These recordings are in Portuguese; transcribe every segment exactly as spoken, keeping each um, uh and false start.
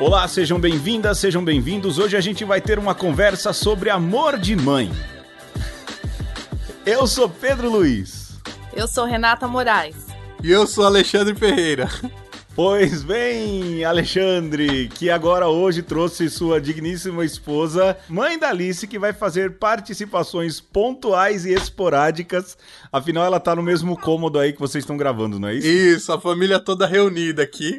Olá, sejam bem-vindas, sejam bem-vindos. Hoje a gente vai ter uma conversa sobre amor de mãe. Eu sou Pedro Luiz. Eu sou Renata Moraes. E eu sou Alexandre Ferreira. Pois bem, Alexandre, que agora hoje trouxe sua digníssima esposa, mãe da Alice, que vai fazer participações pontuais e esporádicas. Afinal, ela tá no mesmo cômodo aí que vocês estão gravando, não é isso? Isso, a família toda reunida aqui.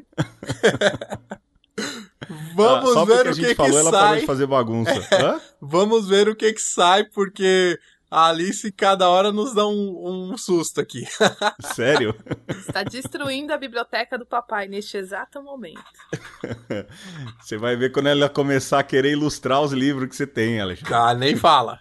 Vamos ah, só ver o o que, que, a gente que falou, ela sai. parou de fazer bagunça. Hã? Vamos ver o que, que sai, porque a Alice cada hora nos dá um, um susto aqui. Sério? Está destruindo a biblioteca do papai neste exato momento. Você vai ver quando ela começar a querer ilustrar os livros que você tem, Alexandre. Ah, nem fala.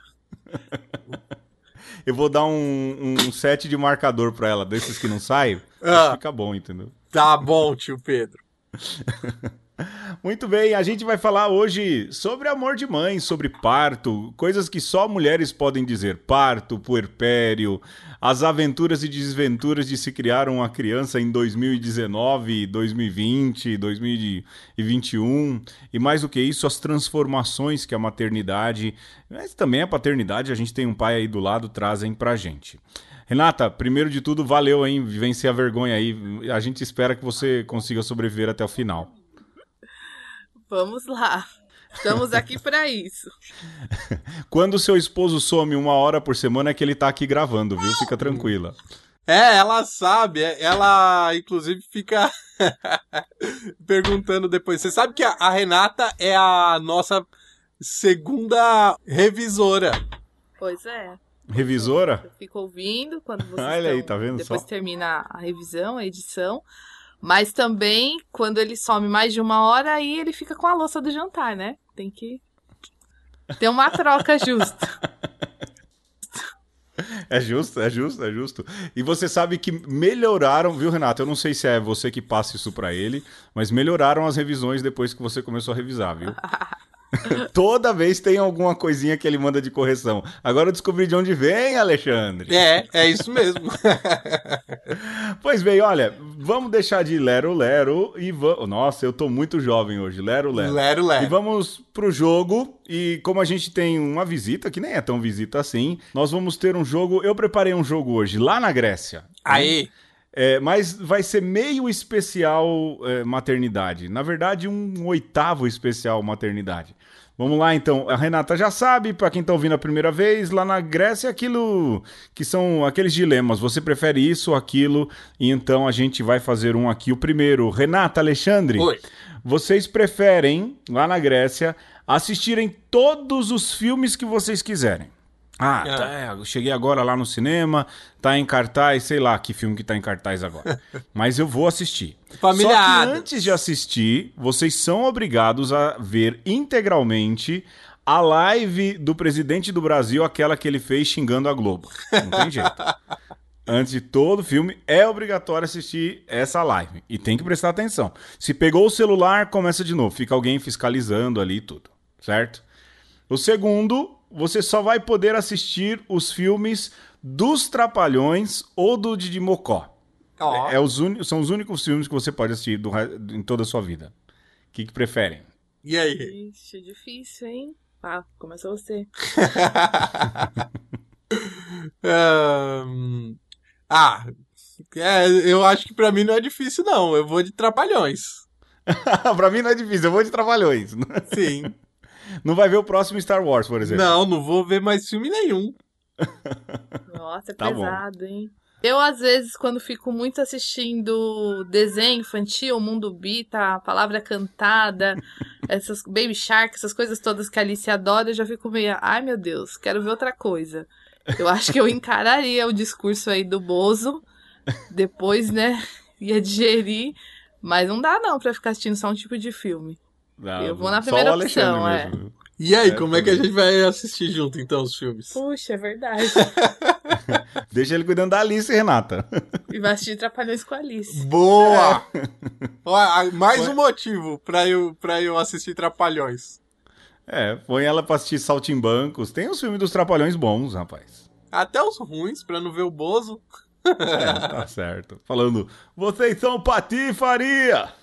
Eu vou dar um, um set de marcador pra ela, desses que não saem. Ah. Fica bom, entendeu? Tá bom, tio Pedro. Muito bem, a gente vai falar hoje sobre amor de mãe, sobre parto, coisas que só mulheres podem dizer. Parto, puerpério, as aventuras e desventuras de se criar uma criança em dois mil e dezenove, dois mil e vinte, dois mil e vinte e um. E mais do que isso, as transformações que a maternidade, mas também a paternidade, a gente tem um pai aí do lado, trazem pra gente. Renata, primeiro de tudo, valeu, hein? Vencer a vergonha aí. A gente espera que você consiga sobreviver até o final. Vamos lá. Estamos aqui para isso. Quando o seu esposo some uma hora por semana é que ele tá aqui gravando, viu? Fica tranquila. É, ela sabe. Ela, inclusive, fica perguntando depois. Você sabe que a Renata é a nossa segunda revisora. Pois é. Revisora? Eu fico ouvindo quando vocês Olha aí, tá vendo depois só? termina a revisão, a edição. Mas também, quando ele some mais de uma hora, aí ele fica com a louça do jantar, né? Tem que ter uma troca justa. É justo, é justo, é justo. E você sabe que melhoraram, viu, Renato? Eu não sei se é você que passa isso pra ele, mas melhoraram as revisões depois que você começou a revisar, viu? Toda vez tem alguma coisinha que ele manda de correção. Agora eu descobri de onde vem, Alexandre. É, é isso mesmo. Pois bem, olha, vamos deixar de lero-lero e vamos... Nossa, eu tô muito jovem hoje, lero-lero. Lero-lero. E vamos pro jogo, e como a gente tem uma visita, que nem é tão visita assim, nós vamos ter um jogo... Eu preparei um jogo hoje, lá na Grécia. Aí... É, mas vai ser meio especial é, maternidade. Na verdade, um oitavo especial maternidade. Vamos lá, então. A Renata já sabe, para quem tá ouvindo a primeira vez, lá na Grécia, aquilo que são aqueles dilemas. Você prefere isso ou aquilo? E então a gente vai fazer um aqui. O primeiro, Renata, Alexandre. Oi. Vocês preferem, lá na Grécia, assistirem todos os filmes que vocês quiserem. Ah, É. tá, é, eu cheguei agora lá no cinema, tá em cartaz, sei lá que filme que tá em cartaz agora. Mas eu vou assistir. Família Só que Addams. antes de assistir, vocês são obrigados a ver integralmente a live do presidente do Brasil, aquela que ele fez xingando a Globo. Não tem jeito. Antes de todo filme, é obrigatório assistir essa live. E tem que prestar atenção. Se pegou o celular, começa de novo. Fica alguém fiscalizando ali tudo, certo? O segundo... Você só vai poder assistir os filmes dos Trapalhões ou do Didi Mocó. Ó. É, é os un... São os únicos filmes que você pode assistir do... em toda a sua vida. O que, que preferem? E aí? Ixi, difícil, hein? Ah, começa você. um... Ah, é, eu acho que pra mim não é difícil, não. Eu vou de Trapalhões. Pra mim não é difícil, eu vou de Trapalhões. Sim. Não vai ver o próximo Star Wars, por exemplo. Não, não vou ver mais filme nenhum. Nossa, é Tá pesado, hein? Eu, às vezes, quando fico muito assistindo desenho infantil, Mundo Bita, Palavra Cantada, essas Baby Shark, essas coisas todas que a Alice adora, eu já fico meio, ai meu Deus, quero ver outra coisa. Eu acho que eu encararia o discurso aí do Bozo, depois, né, ia digerir, mas não dá não pra ficar assistindo só um tipo de filme. Não, Eu vou na só primeira o Alexandre opção, é. mesmo. E aí, É, como é que a também. gente vai assistir junto, então, os filmes? Puxa, é verdade. Deixa ele cuidando da Alice, Renata. E vai assistir Trapalhões com a Alice. Boa! Ó, mais um motivo pra eu, pra eu assistir Trapalhões. É, põe ela pra assistir Saltimbancos. Tem os filmes dos Trapalhões bons, rapaz. Até os ruins, pra não ver o Bozo. É, tá certo. Falando, vocês são patifaria!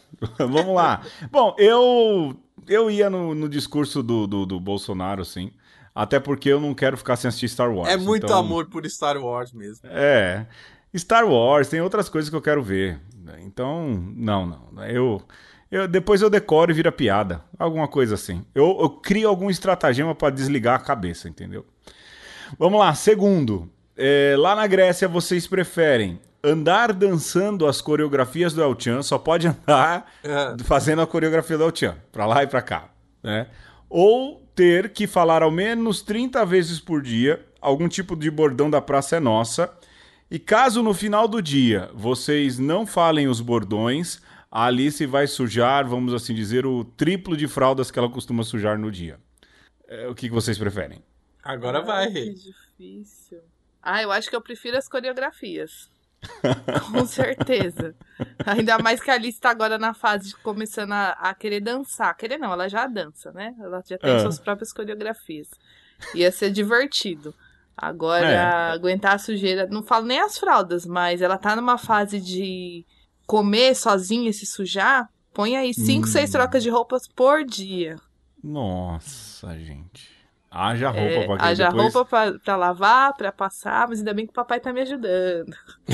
Vamos lá. Bom, eu, eu ia no, no discurso do, do, do Bolsonaro, sim. Até porque eu não quero ficar sem assistir Star Wars. É muito então... amor por Star Wars mesmo. É. Star Wars, tem outras coisas que eu quero ver. Então, não, não. Eu, eu, depois eu decoro e vira piada. Alguma coisa assim. Eu, eu crio algum estratagema para desligar a cabeça, entendeu? Vamos lá. Segundo, é, lá na Grécia vocês preferem andar dançando as coreografias do El-chan, só pode andar É. fazendo a coreografia do El-chan, pra lá e pra cá, né? Ou ter que falar ao menos trinta vezes por dia algum tipo de bordão da Praça é Nossa, e caso no final do dia vocês não falem os bordões, a Alice vai sujar, vamos assim dizer, o triplo de fraldas que ela costuma sujar no dia. É, o que que vocês preferem? Agora vai, Ai, Rei. que difícil. Ah, eu acho que eu prefiro as coreografias. Com certeza. Ainda mais que a Alice tá agora na fase de começando a, a querer dançar. Querer não, ela já dança, né? Ela já tem É. suas próprias coreografias. Ia ser divertido. Agora, É. aguentar a sujeira... Não falo nem as fraldas, mas ela tá numa fase de comer sozinha e se sujar. Põe aí cinco, Hum. seis trocas de roupas por dia. Nossa, gente. Haja roupa É, pra que haja depois... roupa pra, pra lavar, pra passar, mas ainda bem que o papai tá me ajudando.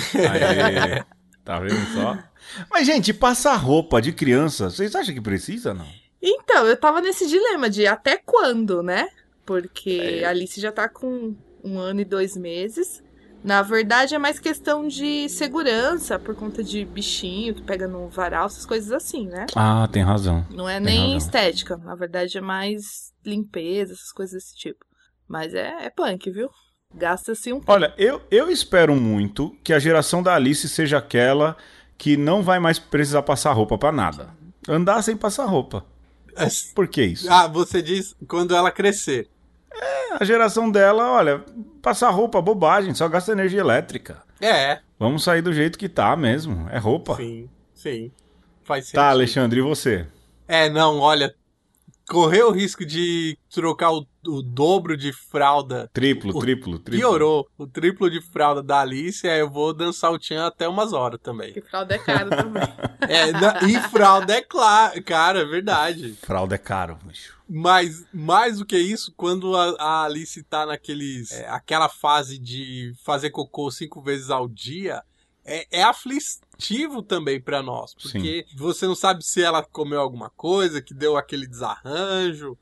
Aê, tá vendo só? Mas, gente, passar roupa de criança, vocês acham que precisa, não? Então, eu tava nesse dilema de até quando, né? Porque É. a Alice já tá com um ano e dois meses. Na verdade, é mais questão de segurança, por conta de bichinho que pega no varal, essas coisas assim, né? Ah, tem razão. Não é Tem nem razão. estética. Na verdade, é mais limpeza, essas coisas desse tipo. Mas é, é punk, viu? Gasta-se um... Olha, eu, eu espero muito que a geração da Alice seja aquela que não vai mais precisar passar roupa pra nada. Andar sem passar roupa. Por que isso? Ah, você diz quando ela crescer. A geração dela, olha, passar roupa, bobagem, só gasta energia elétrica. É, Vamos sair do jeito que tá mesmo, é roupa. sim, sim. Faz sentido. Tá, Alexandre, e você? É, não, olha, correr o risco de trocar o, o dobro de fralda. Triplo, o, triplo, triplo. Piorou. O triplo de fralda da Alice, aí eu vou dançar o tchan até umas horas também. Que fralda é caro também. É, na- e fralda é claro, cara, é verdade. Fralda é caro, bicho. Mas, mais do que isso, quando a, a Alice tá naqueles... é, aquela fase de fazer cocô cinco vezes ao dia, é, é aflitivo também pra nós. Porque você não sabe se ela comeu alguma coisa, que deu aquele desarranjo.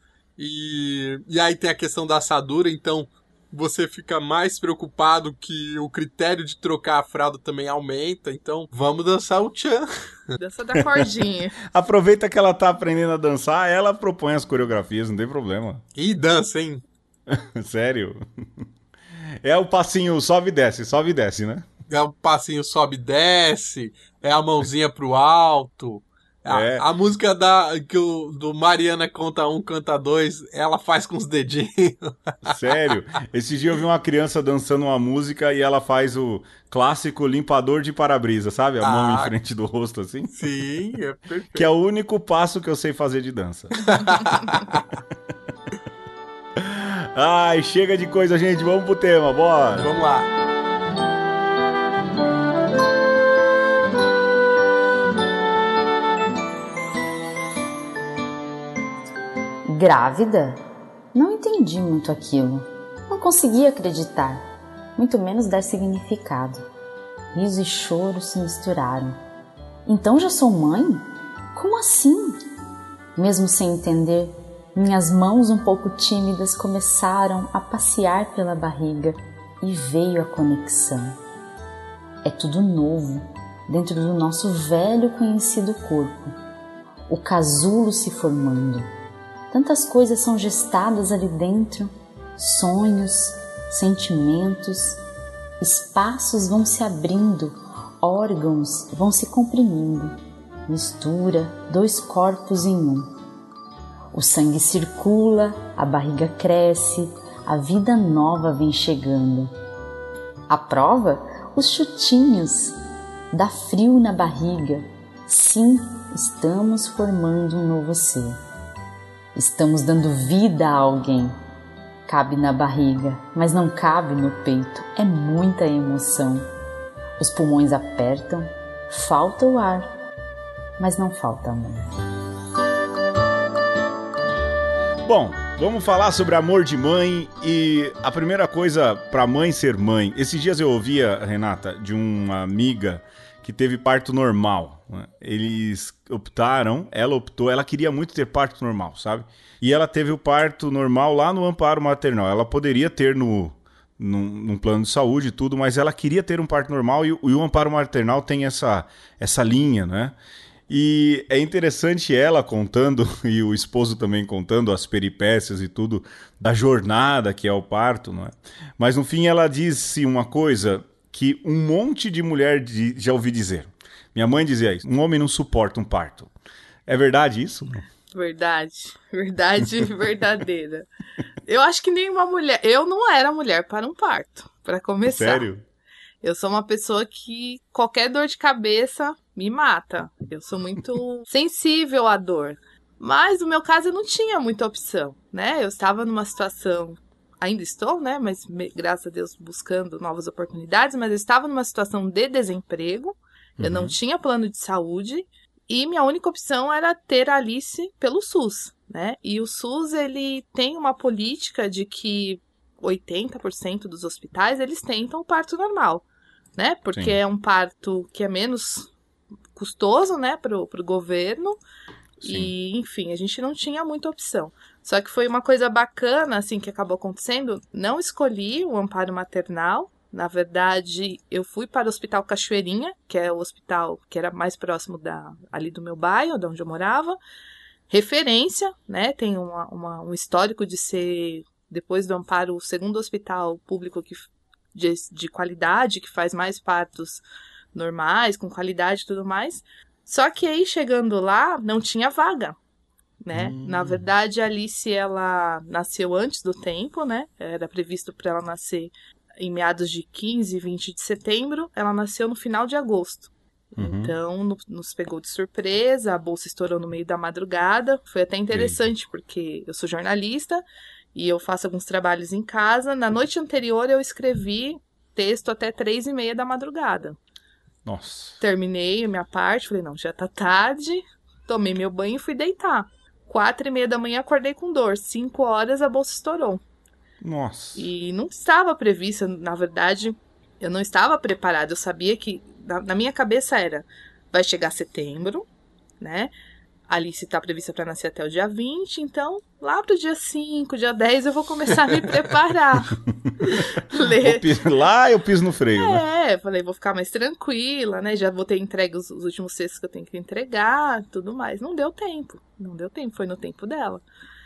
E, e aí tem a questão da assadura, então você fica mais preocupado que o critério de trocar a fralda também aumenta. Então, vamos dançar o tchan. Dança da cordinha. Aproveita que ela tá aprendendo a dançar, ela propõe as coreografias, não tem problema. E dança, hein? Sério. É o passinho sobe e desce, sobe e desce, né? É o passinho sobe e desce, é a mãozinha pro alto. A, É. a música da, que o, do Mariana Conta Um, Canta Dois, ela faz com os dedinhos. Sério. Esse dia eu vi uma criança dançando uma música e ela faz o clássico limpador de para-brisa, sabe? A mão Ah. em frente do rosto, assim. Sim, é perfeito. Que é o único passo que eu sei fazer de dança. Ai, chega de coisa, gente. Vamos pro tema, bora. Vamos lá. Grávida? Não entendi muito aquilo. Não conseguia acreditar, muito menos dar significado. Riso e choro se misturaram. Então já sou mãe? Como assim? Mesmo sem entender, minhas mãos um pouco tímidas começaram a passear pela barriga e veio a conexão. É tudo novo dentro do nosso velho conhecido corpo. O casulo se formando. Tantas coisas são gestadas ali dentro, sonhos, sentimentos, espaços vão se abrindo, órgãos vão se comprimindo, mistura dois corpos em um. O sangue circula, a barriga cresce, a vida nova vem chegando. A prova? Os chutinhos. Dá frio na barriga. Sim, estamos formando um novo ser. Estamos dando vida a alguém. Cabe na barriga, mas não cabe no peito. É muita emoção. Os pulmões apertam, falta o ar. mas não falta amor. Bom, vamos falar sobre amor de mãe e a primeira coisa para mãe ser mãe. Esses dias eu ouvia, Renata, de uma amiga que teve parto normal. Eles optaram, ela optou, ela queria muito ter parto normal, sabe? E ela teve o parto normal lá no amparo maternal. Ela poderia ter no, num, num plano de saúde e tudo, mas ela queria ter um parto normal e, e o amparo maternal tem essa, essa linha, né? E é interessante ela contando, e o esposo também contando as peripécias e tudo da jornada que é o parto, não é? Mas no fim ela disse uma coisa que um monte de mulher de, já ouvi dizer. Minha mãe dizia isso, um homem não suporta um parto. É verdade isso? Verdade, verdade verdadeira. Eu acho que nenhuma mulher... Eu não era mulher para um parto, para começar. Sério? Eu sou uma pessoa que qualquer dor de cabeça me mata. Eu sou muito sensível à dor. Mas no meu caso eu não tinha muita opção, né? Eu estava numa situação, ainda estou, né? Mas graças a Deus buscando novas oportunidades, mas eu estava numa situação de desemprego. Uhum. Eu não tinha plano de saúde e minha única opção era ter a Alice pelo SUS, né? E o SUS, ele tem uma política de que oitenta por cento dos hospitais, eles tentam o parto normal, né? Porque Sim. é um parto que é menos custoso, né, pro, pro governo. Sim. E, enfim, a gente não tinha muita opção. Só que foi uma coisa bacana, assim, que acabou acontecendo. Não escolhi o amparo maternal. Na verdade, eu fui para o Hospital Cachoeirinha, que é o hospital que era mais próximo da, ali do meu bairro, de onde eu morava. Referência, né? Tem uma, uma, um histórico de ser, depois do amparo, o segundo hospital público que, de, de qualidade, que faz mais partos normais, com qualidade e tudo mais. Só que aí, chegando lá, não tinha vaga, né? Hum. Na verdade, a Alice, ela nasceu antes do tempo, né? Era previsto para ela nascer em meados de quinze, vinte de setembro. Ela nasceu no final de agosto. Uhum. Então, no, nos pegou de surpresa, a bolsa estourou no meio da madrugada. Foi até interessante, Sim. porque eu sou jornalista e eu faço alguns trabalhos em casa. Na noite anterior, eu escrevi texto até três e meia da madrugada. Nossa. Terminei a minha parte, falei, não, já tá tarde, tomei meu banho e fui deitar. Quatro e meia da manhã acordei com dor, cinco horas a bolsa estourou. Nossa. E não estava prevista, na verdade, eu não estava preparada, eu sabia que, na, na minha cabeça era, vai chegar setembro, né? A Alice está prevista para nascer até o dia vinte, então lá pro dia cinco, dia dez eu vou começar a me preparar. Ler... Piso, lá eu piso no freio, é, né? É, falei, vou ficar mais tranquila, né? Já vou ter entregue os, os últimos cestos que eu tenho que entregar, tudo mais. Não deu tempo, não deu tempo, foi no tempo dela.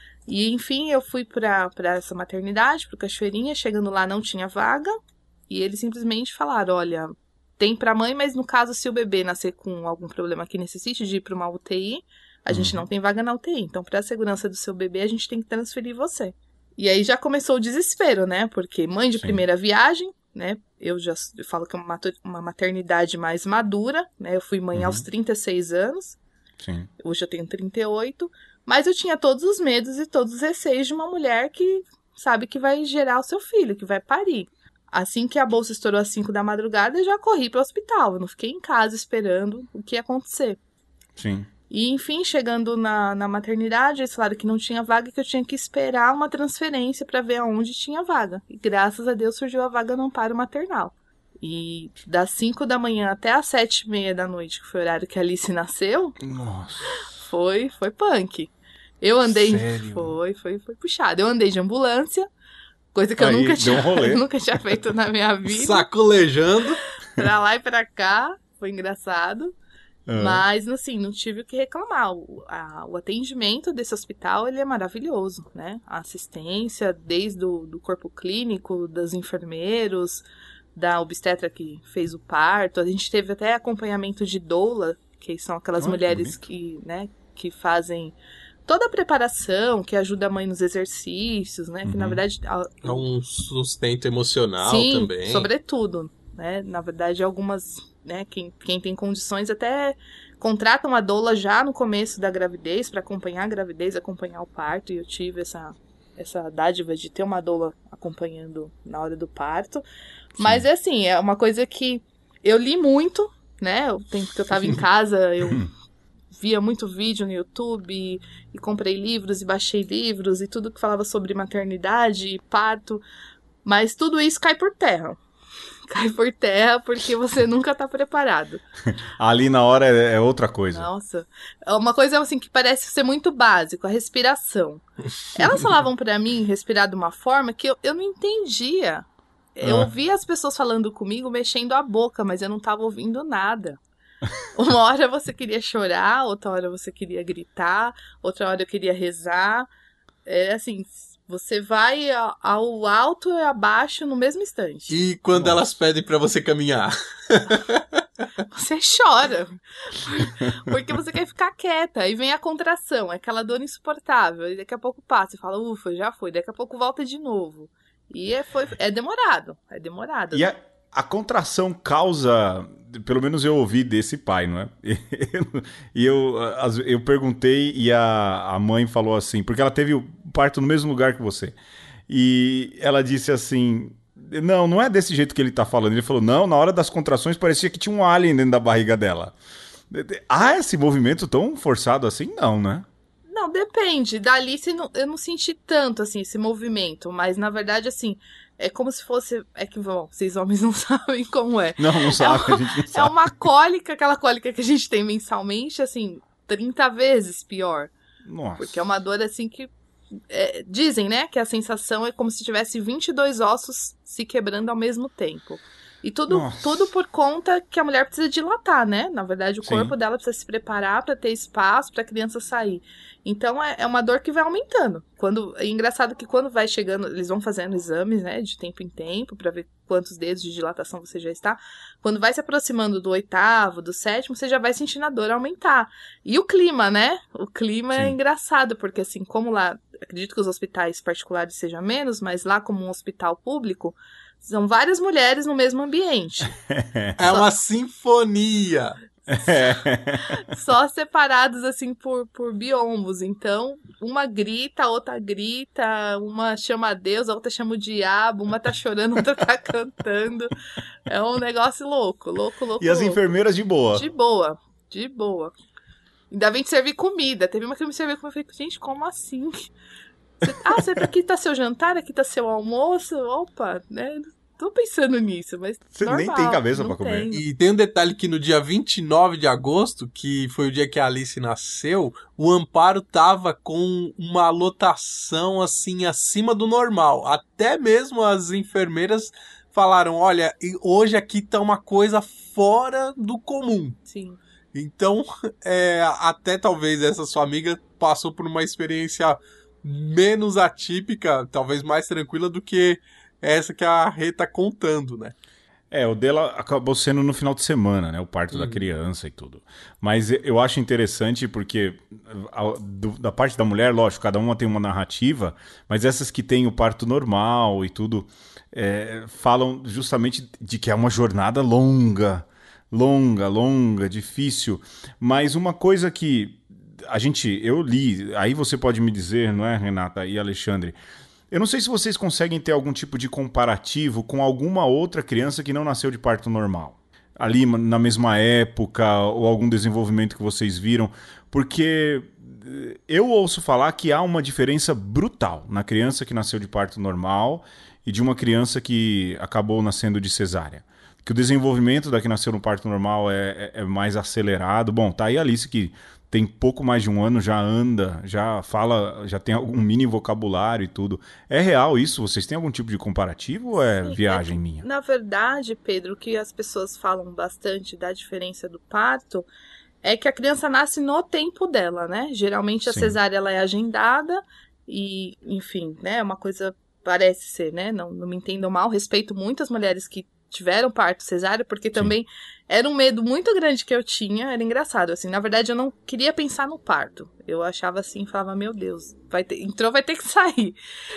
E, enfim, eu fui para essa maternidade, pro Cachoeirinha, chegando lá não tinha vaga, e eles simplesmente falaram, olha, tem pra mãe, mas no caso, se o bebê nascer com algum problema que necessite de ir para uma U T I, a gente não tem vaga na U T I, então para a segurança do seu bebê a gente tem que transferir você. E aí já começou o desespero, né? Porque mãe de Sim. primeira viagem, né? Eu já eu falo que é uma, uma maternidade mais madura, né? Eu fui mãe uhum. aos trinta e seis anos, Sim. Hoje eu tenho trinta e oito, mas eu tinha todos os medos e todos os receios de uma mulher que sabe que vai gerar o seu filho, que vai parir. Assim que a bolsa estourou às cinco da madrugada, eu já corri para o hospital, eu não fiquei em casa esperando o que ia acontecer. Sim. E, enfim, chegando na, na maternidade, eles falaram que não tinha vaga, que eu tinha que esperar uma transferência para ver aonde tinha vaga. E, graças a Deus, surgiu a vaga no amparo maternal. E das cinco da manhã até as sete e meia da noite, que foi o horário que a Alice nasceu, Nossa. foi, foi punk. Eu andei... Sério? Foi, foi, foi puxado. Eu andei de ambulância, coisa que Aí, eu nunca tinha, um rolê. eu nunca tinha feito na minha vida. Sacolejando. Pra lá e pra cá, foi engraçado. Uhum. Mas, assim, não tive o que reclamar. O, a, o atendimento desse hospital, ele é maravilhoso, né? A assistência, desde o do corpo clínico, dos enfermeiros, da obstetra que fez o parto. A gente teve até acompanhamento de doula, que são aquelas oh, mulheres que, né, que fazem toda a preparação, que ajuda a mãe nos exercícios, né? Uhum. Que, na verdade... É um sustento emocional sim, também. Sobretudo, né? Na verdade, algumas... Né, quem, quem tem condições até contratam a doula já no começo da gravidez para acompanhar a gravidez, acompanhar o parto, e eu tive essa, essa dádiva de ter uma doula acompanhando na hora do parto. Sim. Mas é assim, é uma coisa que eu li muito, né? O tempo que eu tava em casa, eu via muito vídeo no YouTube e, e comprei livros e baixei livros e tudo que falava sobre maternidade e parto, mas tudo isso cai por terra. Cai por terra porque você nunca tá preparado. Ali na hora é, é outra coisa. Nossa. Uma coisa assim que parece ser muito básico, a respiração. Elas falavam pra mim respirar de uma forma que eu, eu não entendia. Eu Ah. ouvia as pessoas falando comigo, mexendo a boca, mas eu não tava ouvindo nada. Uma hora você queria chorar, outra hora você queria gritar, outra hora eu queria rezar. É assim, você vai ao alto e abaixo no mesmo instante. E quando Nossa. elas pedem pra você caminhar? Você chora. Porque você quer ficar quieta. Aí vem a contração, é aquela dor insuportável. E daqui a pouco passa, você fala, ufa, já foi. Daqui a pouco volta de novo. E é, foi, é demorado. É demorado. E a, a contração causa, pelo menos eu ouvi desse pai, não é? E eu, as- eu perguntei e a, a mãe falou assim, porque ela teve o parto no mesmo lugar que você. E ela disse assim, não, não é desse jeito que ele tá falando. Ele falou, não, na hora das contrações parecia que tinha um alien dentro da barriga dela. Ah, esse movimento tão forçado assim? Não, né? Não, depende. Da Alice não- eu não senti tanto, assim, esse movimento. Mas, na verdade, assim, é como se fosse... É que, bom, vocês homens não sabem como é. Não, não sabe, a gente não É sabe. uma cólica, aquela cólica que a gente tem mensalmente, assim, trinta vezes pior. Nossa. Porque é uma dor, assim, que... é, dizem, né, que a sensação é como se tivesse vinte e dois ossos se quebrando ao mesmo tempo. E tudo, Nossa. tudo por conta que a mulher precisa dilatar, né? Na verdade, o Sim. corpo dela precisa se preparar para ter espaço para a criança sair. Então, é, é uma dor que vai aumentando. Quando, é engraçado que quando vai chegando, eles vão fazendo exames, né, de tempo em tempo, para ver quantos dedos de dilatação você já está. Quando vai se aproximando do oitavo, do sétimo, você já vai sentindo a dor aumentar. E o clima, né? O clima é Sim. engraçado, porque assim, como lá, acredito que os hospitais particulares sejam menos, mas lá como um hospital público, são várias mulheres no mesmo ambiente. É uma sinfonia. Só separados, assim, por, por biombos. Então, uma grita, a outra grita, uma chama a Deus, a outra chama o diabo, uma tá chorando, a outra tá cantando. É um negócio louco, louco, louco, E as louco. enfermeiras de boa. De boa, de boa. Ainda vem te servir comida. Teve uma que me serviu comida. Eu falei, gente, como assim? Você- ah, você, aqui tá seu jantar, aqui tá seu almoço. Opa, né? Tô pensando nisso, mas Você nem normal, tem cabeça não pra comer. tenho. E tem um detalhe que no dia vinte e nove de agosto, que foi o dia que a Alice nasceu, o Amparo tava com uma lotação assim acima do normal. Até mesmo as enfermeiras falaram, olha, e hoje aqui tá uma coisa fora do comum. Sim. Então, é, até talvez essa sua amiga passou por uma experiência menos atípica, talvez mais tranquila do que essa que a Rê tá contando, né? É, o dela acabou sendo no final de semana, né? O parto da Uhum. criança e tudo. Mas eu acho interessante porque a- do- da parte da mulher, lógico, cada uma tem uma narrativa, mas essas que têm o parto normal e tudo, é, falam justamente de que é uma jornada longa, longa, longa, difícil. Mas uma coisa que a gente, eu li, aí você pode me dizer, não é, Renata e Alexandre? Eu não sei se vocês conseguem ter algum tipo de comparativo com alguma outra criança que não nasceu de parto normal. Ali na mesma época, ou algum desenvolvimento que vocês viram. Porque eh, eu ouço falar que há uma diferença brutal na criança que nasceu de parto normal e de uma criança que acabou nascendo de cesárea. Que o desenvolvimento da que nasceu no parto normal é, é- é mais acelerado. Bom, tá aí a Alice que tem pouco mais de um ano, já anda, já fala, já tem algum mini vocabulário e tudo. É real isso? Vocês têm algum tipo de comparativo ou é Sim, viagem é que, minha? Na verdade, Pedro, o que as pessoas falam bastante da diferença do parto é que a criança nasce no tempo dela, né? Geralmente a Sim. cesárea ela é agendada e, enfim, né? É uma coisa, parece ser, né? Não, não me entendam mal, respeito muito as mulheres que tiveram parto cesárea, porque também era um medo muito grande que eu tinha, era engraçado, assim, na verdade eu não queria pensar no parto, eu achava assim, falava, meu Deus, vai ter, entrou, vai ter que sair,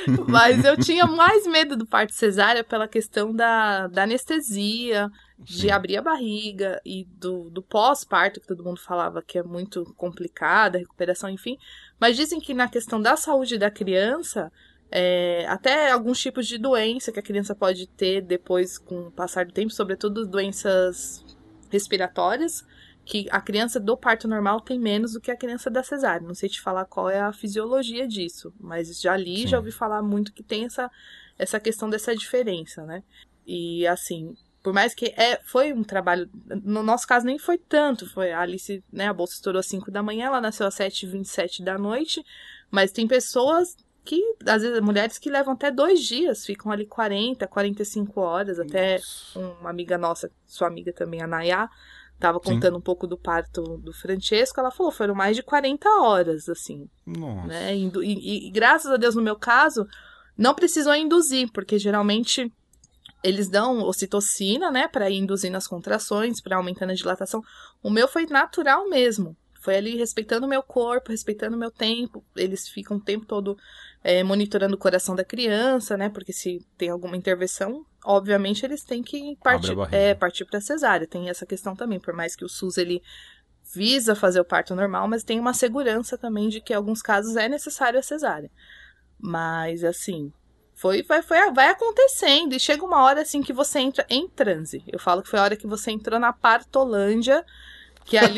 mas eu tinha mais medo do parto cesárea pela questão da, da anestesia, de Sim. abrir a barriga e do, do pós-parto, que todo mundo falava que é muito complicada, recuperação, enfim, mas dizem que na questão da saúde da criança, é, até alguns tipos de doença que a criança pode ter depois com o passar do tempo, sobretudo doenças respiratórias, que a criança do parto normal tem menos do que a criança da cesárea. Não sei te falar qual é a fisiologia disso, mas já li, Sim. já ouvi falar muito que tem essa, essa questão dessa diferença, né? E assim, por mais que é, foi um trabalho, no nosso caso nem foi tanto, foi a Alice, né, a bolsa estourou às cinco da manhã, ela nasceu às sete e vinte e sete da noite, mas tem pessoas que, às vezes, mulheres que levam até dois dias, ficam ali quarenta, quarenta e cinco horas, até Nossa. Uma amiga nossa, sua amiga também, a Nayá, tava contando Sim. um pouco do parto do Francesco, ela falou, foram mais de quarenta horas, assim. Nossa. Né? E, e, e graças a Deus, no meu caso, não precisou induzir, porque geralmente eles dão ocitocina, né, pra ir induzindo as contrações, pra aumentando a dilatação. O meu foi natural mesmo. Foi ali respeitando o meu corpo, respeitando o meu tempo. Eles ficam o tempo todo é, monitorando o coração da criança, né? Porque se tem alguma intervenção, obviamente eles têm que partir, é, partir para cesárea. Tem essa questão também, por mais que o SUS ele visa fazer o parto normal, mas tem uma segurança também de que em alguns casos é necessário a cesárea. Mas, assim, foi, vai, foi, vai acontecendo. E chega uma hora, assim, que você entra em transe. Eu falo que foi a hora que você entrou na Partolândia, que ali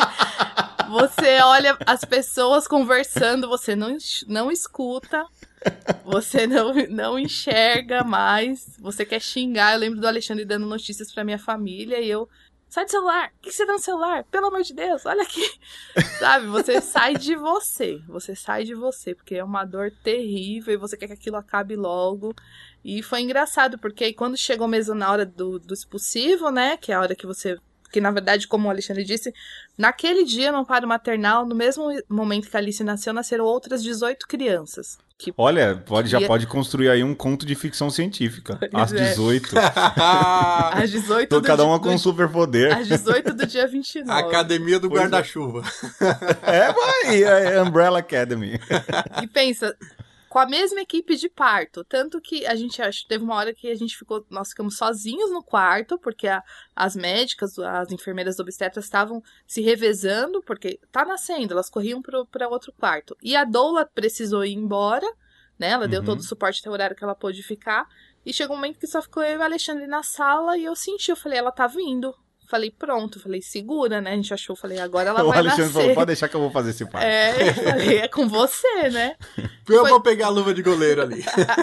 você olha as pessoas conversando, você não, não escuta, você não, não enxerga mais, você quer xingar. Eu lembro do Alexandre dando notícias pra minha família e eu, sai do celular, o que você dá no celular? Pelo amor de Deus, olha aqui. Sabe, você sai de você, você sai de você, porque é uma dor terrível e você quer que aquilo acabe logo. E foi engraçado, porque aí quando chegou mesmo na hora do, do expulsivo, né, que é a hora que você... Porque, na verdade, como o Alexandre disse, naquele dia, no paro maternal, no mesmo momento que a Alice nasceu, nasceram outras dezoito crianças. Que... Olha, pode, já pode construir aí um conto de ficção científica. Às dezoito. Às dezoito do Cada uma do, com um superpoder. Às dezoito do dia vinte e nove. A Academia do Guarda-Chuva. É, vai, é Umbrella Academy. E pensa... Com a mesma equipe de parto. Tanto que a gente acho, teve uma hora que a gente ficou, nós ficamos sozinhos no quarto, porque a, as médicas, as enfermeiras obstetras estavam se revezando, porque tá nascendo, elas corriam para outro quarto. E a doula precisou ir embora, né? Ela uhum. deu todo o suporte até o horário que ela pôde ficar. E chegou um momento que só ficou eu e o Alexandre na sala e eu senti, eu falei, ela tá vindo. Falei, pronto, falei, segura, né? A gente achou, falei, agora ela o vai Alexandre nascer. falou, pode deixar que eu vou fazer esse parto. É, falei, é com você, né? Eu foi... vou pegar a luva de goleiro ali.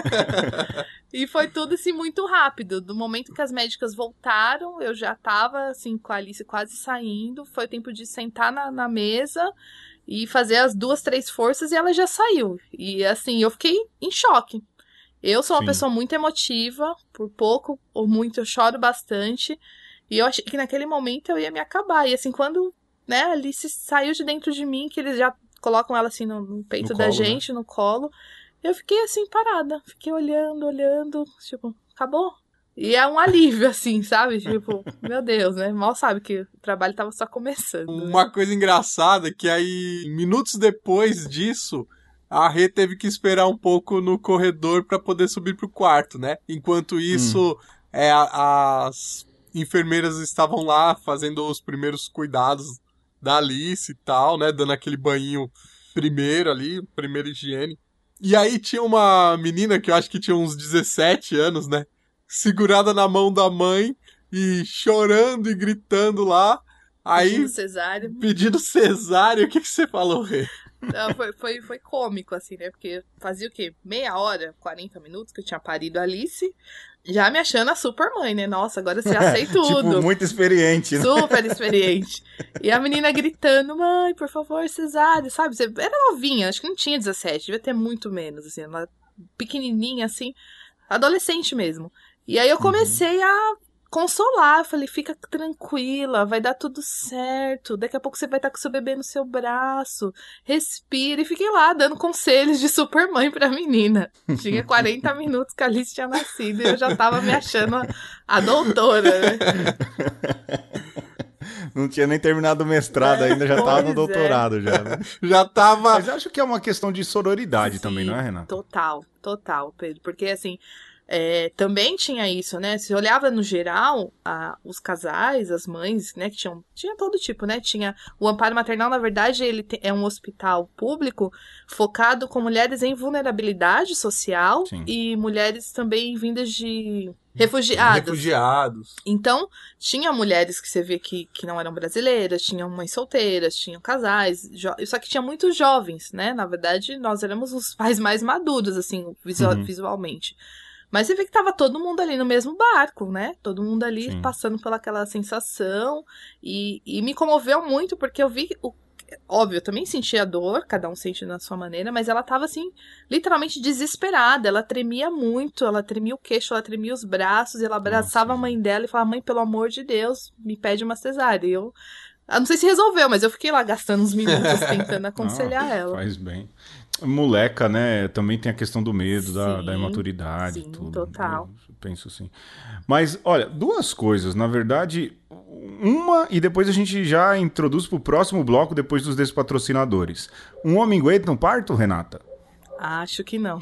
E foi tudo, assim, muito rápido. Do momento que as médicas voltaram, eu já tava, assim, com a Alice quase saindo. Foi o tempo de sentar na, na mesa e fazer as duas, três forças e ela já saiu. E, assim, eu fiquei em choque. Eu sou uma Sim. pessoa muito emotiva, por pouco ou muito eu choro bastante. E eu achei que naquele momento eu ia me acabar. E assim, quando, né, a Alice saiu de dentro de mim, que eles já colocam ela assim no, no peito no da colo, gente, né? No colo, eu fiquei assim, parada. Fiquei olhando, olhando, tipo, acabou? E é um alívio, assim, sabe? Tipo, meu Deus, né? Mal sabe que o trabalho tava só começando. Uma coisa engraçada é que aí, minutos depois disso, a Rê teve que esperar um pouco no corredor pra poder subir pro quarto, né? Enquanto isso, hum. é, as... enfermeiras estavam lá fazendo os primeiros cuidados da Alice e tal, né? Dando aquele banho primeiro ali, primeira higiene. E aí tinha uma menina que eu acho que tinha uns dezessete anos, né? Segurada na mão da mãe e chorando e gritando lá. Aí, pedindo cesárea. Pedindo cesárea. O que, que você falou, Rê? Não, foi, foi, foi cômico, assim, né? Porque fazia o quê? Meia hora, quarenta minutos que eu tinha parido a Alice, já me achando a super mãe, né? Nossa, agora você aceita tudo. Tipo, muito experiente, né? Super experiente. E a menina gritando, mãe, por favor, cesárea, sabe? Você era novinha, acho que não tinha dezessete, devia ter muito menos, assim, ela pequenininha, assim, adolescente mesmo. E aí eu comecei uhum. a consolar, falei, fica tranquila, vai dar tudo certo, daqui a pouco você vai estar com seu bebê no seu braço, respira, e fiquei lá dando conselhos de super mãe pra menina. Tinha quarenta minutos que a Alice tinha nascido e eu já tava me achando a, a doutora, né? Não tinha nem terminado o mestrado é, ainda, já tava no doutorado, é. já. Né? Já tava... Mas eu acho que é uma questão de sororidade Sim, também, não é, Renata? Total, total, Pedro, porque assim... É, também tinha isso, né? Se olhava no geral, a, os casais, as mães, né? Que tinham, tinha todo tipo, né? Tinha o Amparo Maternal, na verdade, ele te, é um hospital público focado com mulheres em vulnerabilidade social. Sim. E mulheres também vindas de refugiados. Refugiados. Então, tinha mulheres que você vê que, que não eram brasileiras, tinham mães solteiras, tinham casais, jo... só que tinha muitos jovens, né? Na verdade, nós éramos os pais mais maduros, assim, visual, uhum. visualmente. Mas você vê que tava todo mundo ali no mesmo barco, né? Todo mundo ali Sim. passando pelaquela sensação. E, e me comoveu muito, porque eu vi... O, óbvio, eu também sentia dor, cada um sente na sua maneira, mas ela tava, assim, literalmente desesperada. Ela tremia muito, ela tremia o queixo, ela tremia os braços, e ela abraçava Nossa, a mãe dela e falava, mãe, pelo amor de Deus, me pede uma cesárea. E eu... eu não sei se resolveu, mas eu fiquei lá gastando uns minutos tentando aconselhar não, ela. Faz bem. Moleca, né? Também tem a questão do medo, sim, da, da imaturidade. Sim, tudo. total. Eu penso assim. Mas, olha, duas coisas. Na verdade, uma, e depois a gente já introduz pro próximo bloco, depois dos despatrocinadores. Um homem aguenta um parto, Renata? Acho que não.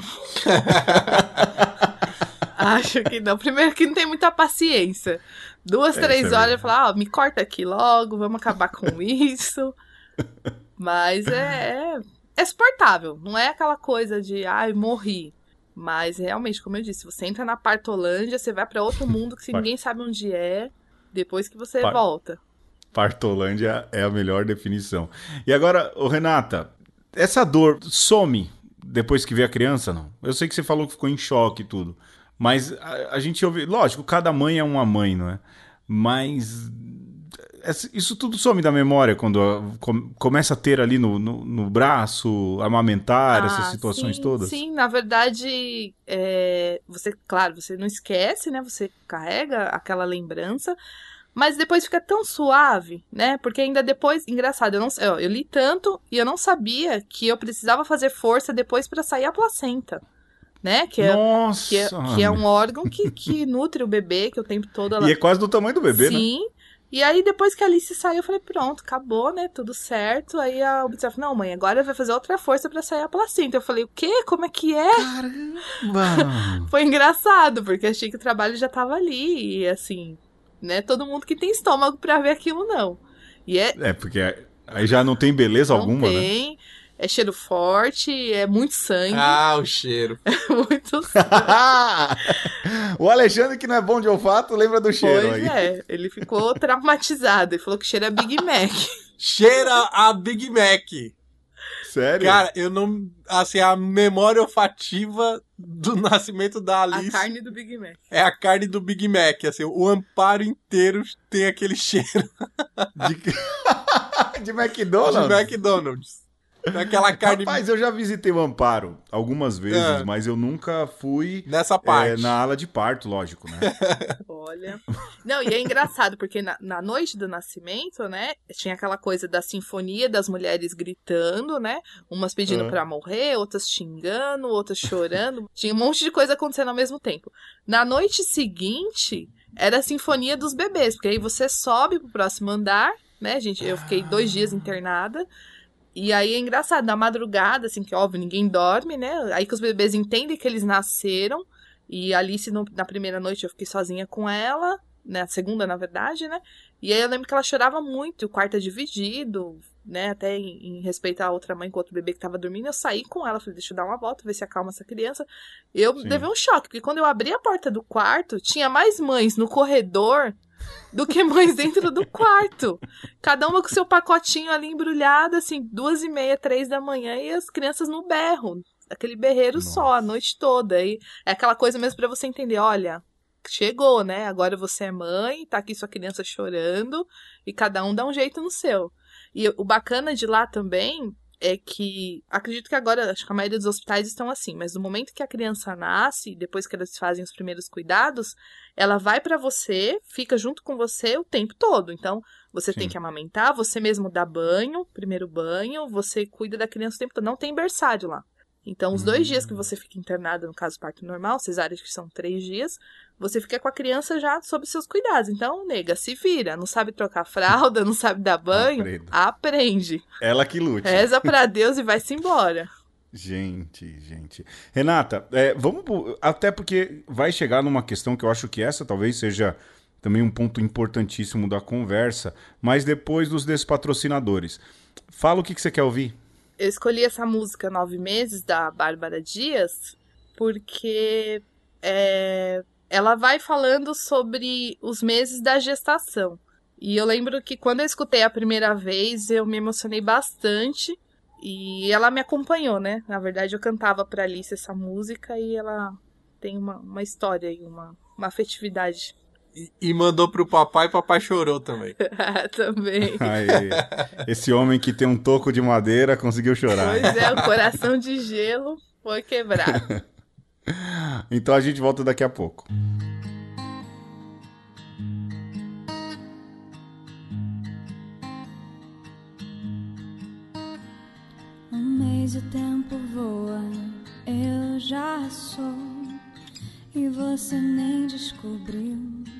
Acho que não. Primeiro que não tem muita paciência. Duas, é, três horas eu falo, ó, me corta aqui logo, vamos acabar com isso. Mas é... É suportável, não é aquela coisa de, ai, morri. Mas, realmente, como eu disse, você entra na Partolândia, você vai pra outro mundo que ninguém sabe onde é, depois que você Par... volta. Partolândia é a melhor definição. E agora, ô Renata, essa dor some depois que vê a criança, não? Eu sei que você falou que ficou em choque e tudo, mas a, a gente ouve... Lógico, cada mãe é uma mãe, não é? Mas... isso tudo some da memória quando começa a ter ali no, no, no braço, amamentar, ah, essas situações sim, todas? Sim, na verdade, é, você, claro, você não esquece, né? Você carrega aquela lembrança, mas depois fica tão suave, né? Porque ainda depois, engraçado, eu, não, eu, eu li tanto e eu não sabia que eu precisava fazer força depois para sair a placenta. Né? Que é, Nossa! Que é, que é um órgão que, que nutre o bebê, que o tempo todo ela... E é quase do tamanho do bebê, sim, né? Sim. E aí, depois que a Alice saiu, eu falei, pronto, acabou, né? Tudo certo. Aí a obstetra falou, não, mãe, agora vai fazer outra força pra sair a placenta. Eu falei, o quê? Como é que é? Caramba! Foi engraçado, porque achei que o trabalho já tava ali. E assim, né? Todo mundo que tem estômago pra ver aquilo, não. E é... é, porque aí já não tem beleza não alguma, tem. né? Tem. É cheiro forte, é muito sangue. Ah, o cheiro. É muito sangue. O Alexandre, que não é bom de olfato, lembra do cheiro. Pois aí. é, ele ficou traumatizado. Ele falou que cheira a Big Mac. Cheira a Big Mac. Sério? Cara, eu não... assim, a memória olfativa do nascimento da Alice... A carne do Big Mac. É a carne do Big Mac. Assim, o Amparo inteiro tem aquele cheiro. De, de McDonald's? De McDonald's. Aquela carne... Rapaz, eu já visitei o Amparo algumas vezes, é. mas eu nunca fui... Nessa parte. É, na ala de parto, lógico, né? Olha... Não, e é engraçado, porque na, na noite do nascimento, né, tinha aquela coisa da sinfonia das mulheres gritando, né? Umas pedindo é. pra morrer, outras xingando, outras chorando. Tinha um monte de coisa acontecendo ao mesmo tempo. Na noite seguinte, era a sinfonia dos bebês, porque aí você sobe pro próximo andar, né, gente? Eu fiquei dois dias internada. E aí é engraçado, na madrugada, assim, que óbvio, ninguém dorme, né? Aí que os bebês entendem que eles nasceram. E a Alice, no, na primeira noite, eu fiquei sozinha com ela. Na segunda, na verdade, né? E aí eu lembro que ela chorava muito, o quarto é dividido, né? Até em, em respeito à outra mãe com outro bebê que tava dormindo. Eu saí com ela, falei, deixa eu dar uma volta, ver se acalma essa criança. Eu Sim. levei um choque, porque quando eu abri a porta do quarto, tinha mais mães no corredor do que mães dentro do quarto. Cada uma com seu pacotinho ali embrulhado, assim, duas e meia, três da manhã, e as crianças no berro. Aquele berreiro Nossa. Só, a noite toda. E é aquela coisa mesmo pra você entender, olha, chegou, né? Agora você é mãe, tá aqui sua criança chorando, e cada um dá um jeito no seu. E o bacana de lá também é que, acredito que agora, acho que a maioria dos hospitais estão assim, mas no momento que a criança nasce, depois que eles fazem os primeiros cuidados, ela vai pra você, fica junto com você o tempo todo. Então, você Sim. tem que amamentar, você mesmo dá banho, primeiro banho, você cuida da criança o tempo todo. Não tem berçário lá. Então, os dois hum. dias que você fica internada, no caso parto normal, cesárea que são três dias, você fica com a criança já sob seus cuidados. Então, nega, se vira. Não sabe trocar fralda, não sabe dar banho, Aprendo. Aprende. Ela que lute. Reza pra Deus e vai-se embora. Gente, gente. Renata, é, vamos. Até porque vai chegar numa questão que eu acho que essa talvez seja também um ponto importantíssimo da conversa, mas depois dos despatrocinadores. Fala o que, que você quer ouvir. Eu escolhi essa música Nove Meses, da Bárbara Dias, porque é, ela vai falando sobre os meses da gestação. E eu lembro que quando eu escutei a primeira vez, eu me emocionei bastante. E ela me acompanhou, né? Na verdade, eu cantava pra Alice essa música e ela tem uma, uma história e uma, uma afetividade. E, e mandou pro papai, e papai chorou também. Também. Aí, esse homem que tem um toco de madeira conseguiu chorar. Pois é, o coração de gelo foi quebrado. Então a gente volta daqui a pouco. Um mês o tempo voa, eu já sou, e você nem descobriu.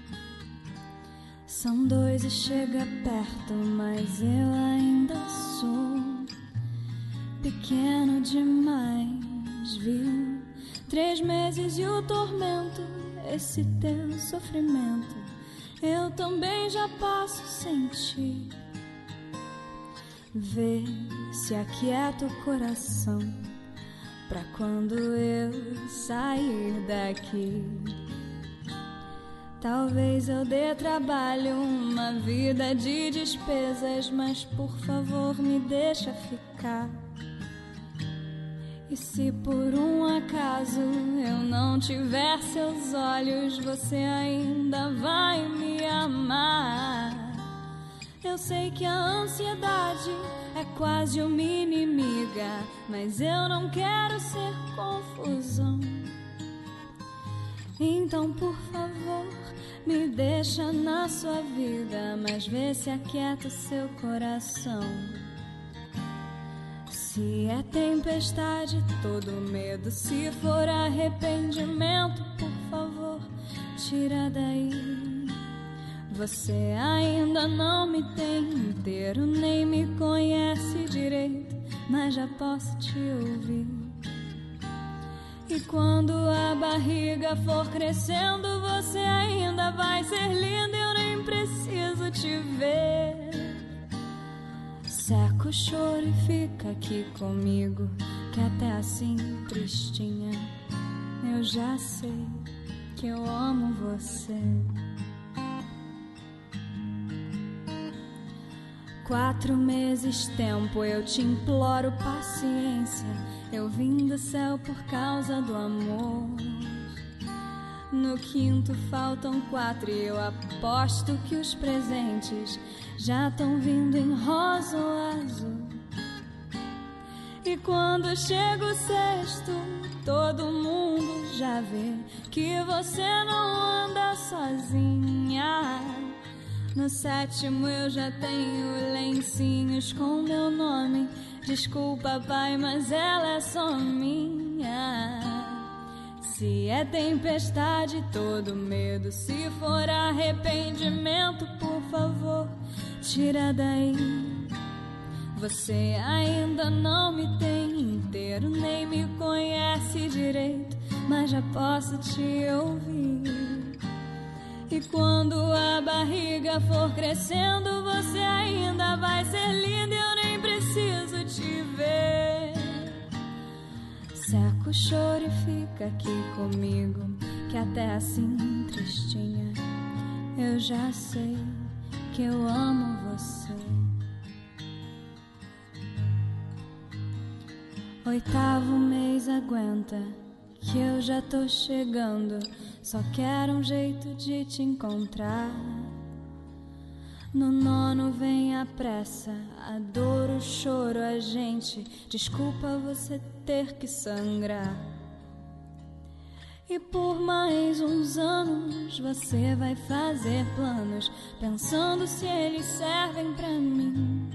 São dois e chega perto, mas eu ainda sou pequeno demais, viu? Três meses e o tormento, esse teu sofrimento, eu também já posso sentir. Vê se aquieta o coração pra quando eu sair daqui. Talvez eu dê trabalho, uma vida de despesas, mas por favor me deixa ficar. E se por um acaso eu não tiver seus olhos, você ainda vai me amar. Eu sei que a ansiedade é quase uma inimiga, mas eu não quero ser confusão. Então, por favor, me deixa na sua vida, mas vê se aquieta o seu coração. Se é tempestade, todo medo, se for arrependimento, por favor, tira daí. Você ainda não me tem inteiro, nem me conhece direito, mas já posso te ouvir. E quando a barriga for crescendo, você ainda vai ser linda, eu nem preciso te ver. Seca o choro e fica aqui comigo, que até assim, tristinha, eu já sei que eu amo você. Quatro meses tempo, eu te imploro paciência. Eu vim do céu por causa do amor. No quinto faltam quatro e eu aposto que os presentes já estão vindo em rosa ou azul. E quando chega o sexto, todo mundo já vê que você não anda sozinha. No sétimo eu já tenho lencinhos com meu nome. Desculpa, pai, mas ela é só minha. Se é tempestade, todo medo, se for arrependimento, por favor, tira daí. Você ainda não me tem inteiro, nem me conhece direito, mas já posso te ouvir. E quando a barriga for crescendo, você ainda vai ser linda, eu nem preciso te ver. Seca o choro e fica aqui comigo, que até assim, tristinha, eu já sei que eu amo você. Oitavo mês aguenta, que eu já tô chegando, só quero um jeito de te encontrar. No nono vem a pressa, a dor, o choro, a gente. Desculpa você ter que sangrar. E por mais uns anos você vai fazer planos, pensando se eles servem pra mim.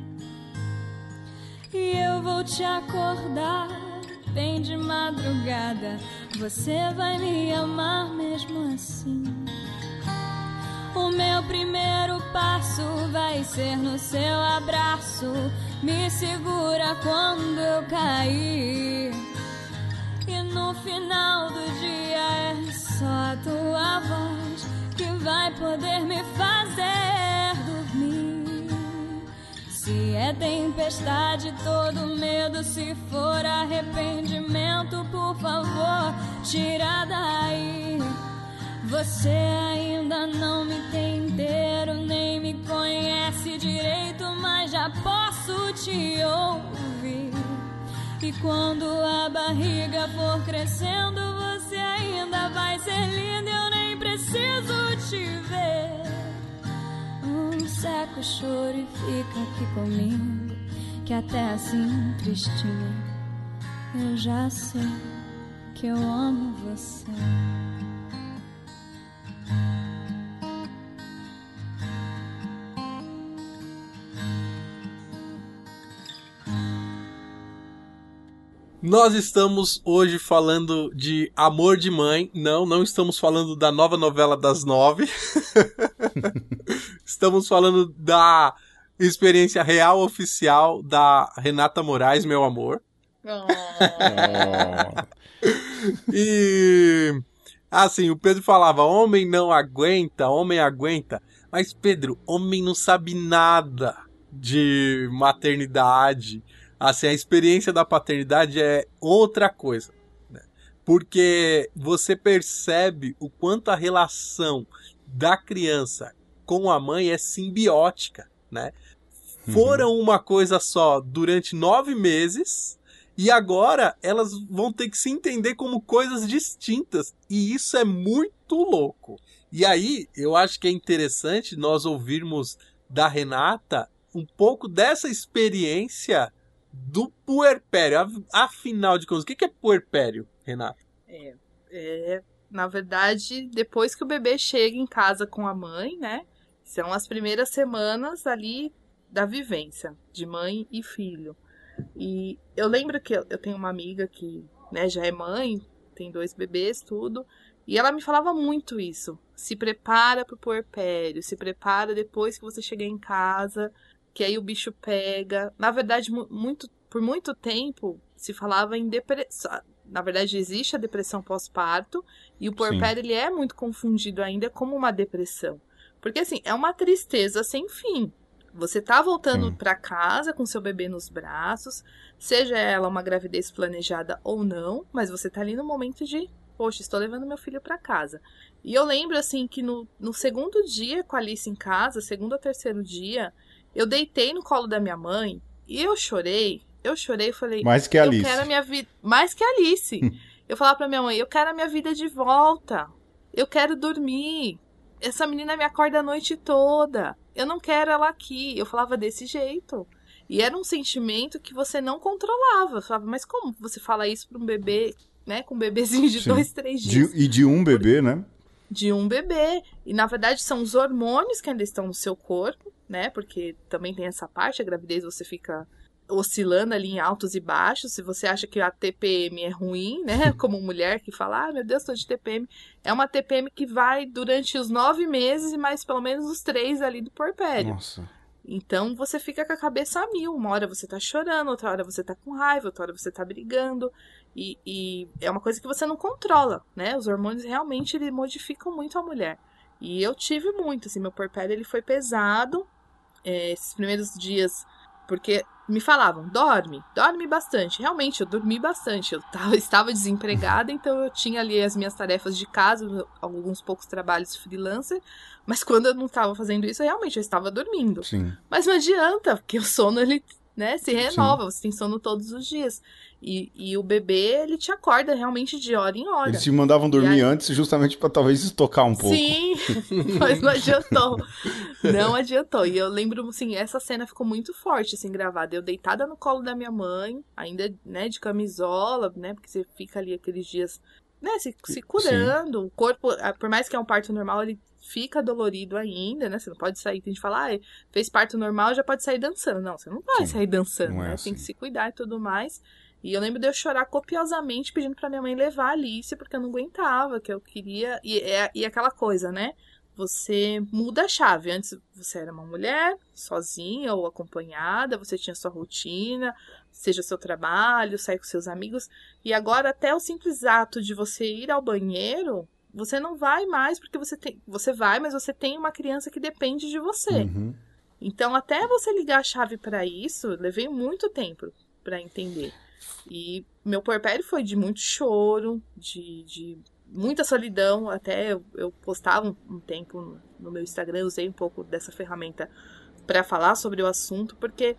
E eu vou te acordar bem de madrugada, você vai me amar mesmo assim. O meu primeiro passo universo vai ser no seu abraço. Me segura quando eu cair. E no final do dia é só a tua voz que vai poder me fazer dormir. Se é tempestade, todo medo, se for arrependimento, por favor, tira daí. Você ainda não me tem inteiro, nem me conhece direito, mas já posso te ouvir. E quando a barriga for crescendo, você ainda vai ser linda, eu nem preciso te ver. Um seca o choro e fica aqui comigo, que até assim tristinha eu já sei que eu amo você. Nós estamos hoje falando de Amor de Mãe. Não, não estamos falando da nova novela das nove. Estamos falando da experiência real oficial da Renata Moraes, meu amor. Oh. E assim, o Pedro falava, homem não aguenta, homem aguenta. Mas Pedro, homem não sabe nada de maternidade. Assim, a experiência da paternidade é outra coisa, né? Porque você percebe o quanto a relação da criança com a mãe é simbiótica, né? Uhum. Foram uma coisa só durante nove meses e agora elas vão ter que se entender como coisas distintas. E isso é muito louco. E aí, eu acho que é interessante nós ouvirmos da Renata um pouco dessa experiência do puerpério. Afinal de contas, o que é puerpério, Renata? É, é, na verdade, depois que o bebê chega em casa com a mãe, né? São as primeiras semanas ali da vivência de mãe e filho. E eu lembro que eu, eu tenho uma amiga que, né, já é mãe, tem dois bebês, tudo. E ela me falava muito isso. Se prepara pro puerpério, se prepara depois que você chegar em casa, que aí o bicho pega. Na verdade, muito, por muito tempo se falava em depressão. Na verdade, existe a depressão pós-parto e o puerpério ele é muito confundido ainda como uma depressão. Porque, assim, é uma tristeza sem fim. Você tá voltando para casa com seu bebê nos braços, seja ela uma gravidez planejada ou não, mas você tá ali no momento de, poxa, estou levando meu filho para casa. E eu lembro, assim, que no, no segundo dia com a Alice em casa, segundo ou terceiro dia, eu deitei no colo da minha mãe e eu chorei. Eu chorei e falei... Mais que a Alice. Eu quero a minha vida... Mais que a Alice. Eu falava pra minha mãe, eu quero a minha vida de volta. Eu quero dormir. Essa menina me acorda a noite toda. Eu não quero ela aqui. Eu falava desse jeito. E era um sentimento que você não controlava. Eu falava, mas como você fala isso pra um bebê, né? Com um bebezinho de Sim. dois, três dias. De, e de um bebê, né? De um bebê. E, na verdade, são os hormônios que ainda estão no seu corpo, né? Porque também tem essa parte, a gravidez você fica oscilando ali em altos e baixos. Se você acha que a T P M é ruim, né? Como mulher que fala, ah, meu Deus, tô de T P M. É uma T P M que vai durante os nove meses e mais pelo menos os três ali do puerpério. Nossa. Então você fica com a cabeça a mil. Uma hora você tá chorando, outra hora você tá com raiva, outra hora você tá brigando. E, e é uma coisa que você não controla, né? Os hormônios realmente ele modificam muito a mulher. E eu tive muito, assim, meu puerpério ele foi pesado. É, esses primeiros dias, porque me falavam, dorme, dorme bastante. Realmente, eu dormi bastante. Eu tava, estava desempregada, então eu tinha ali as minhas tarefas de casa, alguns poucos trabalhos freelancer. Mas quando eu não estava fazendo isso, realmente eu estava dormindo. Sim. Mas não adianta, porque o sono, ele, né, se renova. Sim. Você tem sono todos os dias. E, e o bebê, ele te acorda realmente de hora em hora. Eles te mandavam dormir aí... antes justamente para talvez estocar um pouco. Sim, mas não adiantou. Não adiantou. E eu lembro, assim, essa cena ficou muito forte, assim, gravada. Eu deitada no colo da minha mãe, ainda, né, de camisola, né, porque você fica ali aqueles dias, né, se, se curando. Sim. O corpo, por mais que é um parto normal, ele fica dolorido ainda, né? Você não pode sair, tem gente que fala, ah, fez parto normal, já pode sair dançando. Não, você não vai Sim, sair dançando, né? É assim. Tem que se cuidar e tudo mais. E eu lembro de eu chorar copiosamente pedindo pra minha mãe levar a Alice, porque eu não aguentava, que eu queria... E, é, e aquela coisa, né? você muda a chave. Antes você era uma mulher, sozinha ou acompanhada, você tinha sua rotina, seja seu trabalho, sair com seus amigos. E agora até o simples ato de você ir ao banheiro, você não vai mais porque você tem... Você vai, mas você tem uma criança que depende de você. Uhum. Então, até você ligar a chave para isso, levei muito tempo para entender. E meu puerpério foi de muito choro, de... de muita solidão, até eu, eu postava um, um tempo no, no meu Instagram, usei um pouco dessa ferramenta para falar sobre o assunto, porque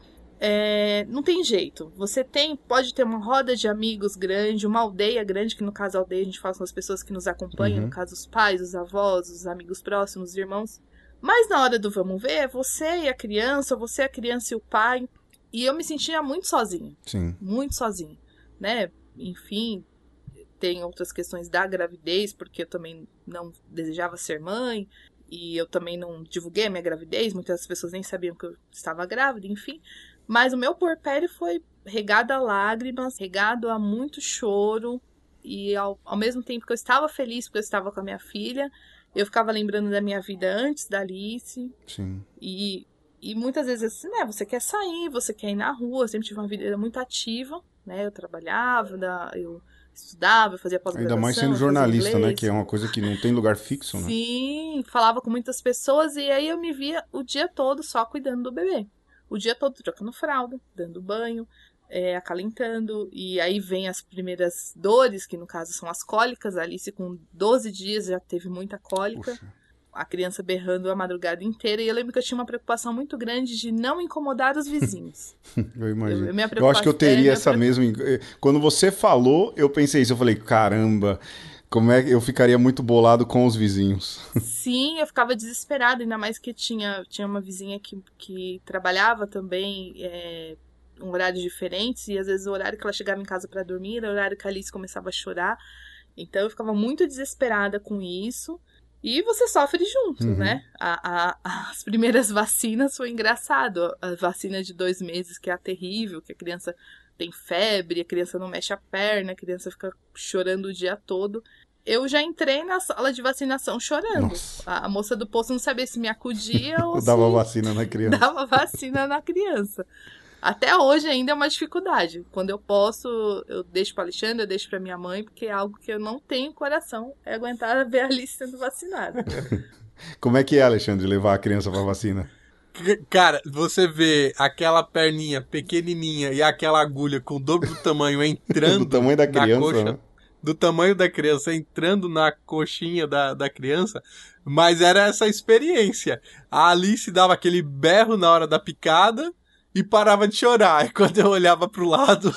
é, não tem jeito. Você tem, pode ter uma roda de amigos grande, uma aldeia grande, que no caso a aldeia a gente fala com as pessoas que nos acompanham, uhum. no caso os pais, os avós, os amigos próximos, os irmãos. Mas na hora do vamos ver, é você e a criança, você a criança e o pai. E eu me sentia muito sozinha. Sim. Muito sozinha, né? Enfim... Tem outras questões da gravidez, porque eu também não desejava ser mãe, e eu também não divulguei a minha gravidez, muitas pessoas nem sabiam que eu estava grávida, enfim. Mas o meu puerpério foi regado a lágrimas, regado a muito choro, e ao, ao mesmo tempo que eu estava feliz porque eu estava com a minha filha, eu ficava lembrando da minha vida antes da Alice. Sim. E, e muitas vezes assim, né, você quer sair, você quer ir na rua, eu sempre tive uma vida muito ativa, né, eu trabalhava, eu... estudava, fazia pós-graduação. Ainda mais sendo jornalista, né? Que é uma coisa que não tem lugar fixo, né? Sim, falava com muitas pessoas e aí eu me via o dia todo só cuidando do bebê. O dia todo trocando fralda, dando banho, é, acalentando. E aí vem as primeiras dores, que no caso são as cólicas. A Alice com doze dias já teve muita cólica. Puxa. A criança berrando a madrugada inteira. E eu lembro que eu tinha uma preocupação muito grande de não incomodar os vizinhos. Eu imagino. Eu, eu acho que eu teria é, essa mesma... Quando você falou, eu pensei isso. Eu falei, caramba, como é que eu ficaria muito bolado com os vizinhos. Sim, eu ficava desesperada. Ainda mais que tinha, tinha uma vizinha que, que trabalhava também é, um horário diferente. E às vezes o horário que ela chegava em casa para dormir era o horário que a Alice começava a chorar. Então eu ficava muito desesperada com isso. E você sofre junto, uhum. né? A, a, as primeiras vacinas foi engraçado. A vacina de dois meses, que é a terrível, que a criança tem febre, a criança não mexe a perna, a criança fica chorando o dia todo. Eu já entrei na sala de vacinação chorando. A, a moça do posto não sabia se me acudia ou dava se... vacina na criança. Dava vacina na criança. Até hoje ainda é uma dificuldade. Quando eu posso, eu deixo para Alexandre, eu deixo para minha mãe, porque é algo que eu não tenho coração, é aguentar ver a Alice sendo vacinada. Como é que é, Alexandre, levar a criança para vacina? Cara, você vê aquela perninha pequenininha e aquela agulha com o dobro do tamanho entrando do tamanho da criança, na coxa, né? do tamanho da criança entrando na coxinha da, da criança, mas era essa experiência. A Alice dava aquele berro na hora da picada e parava de chorar. E quando eu olhava pro lado,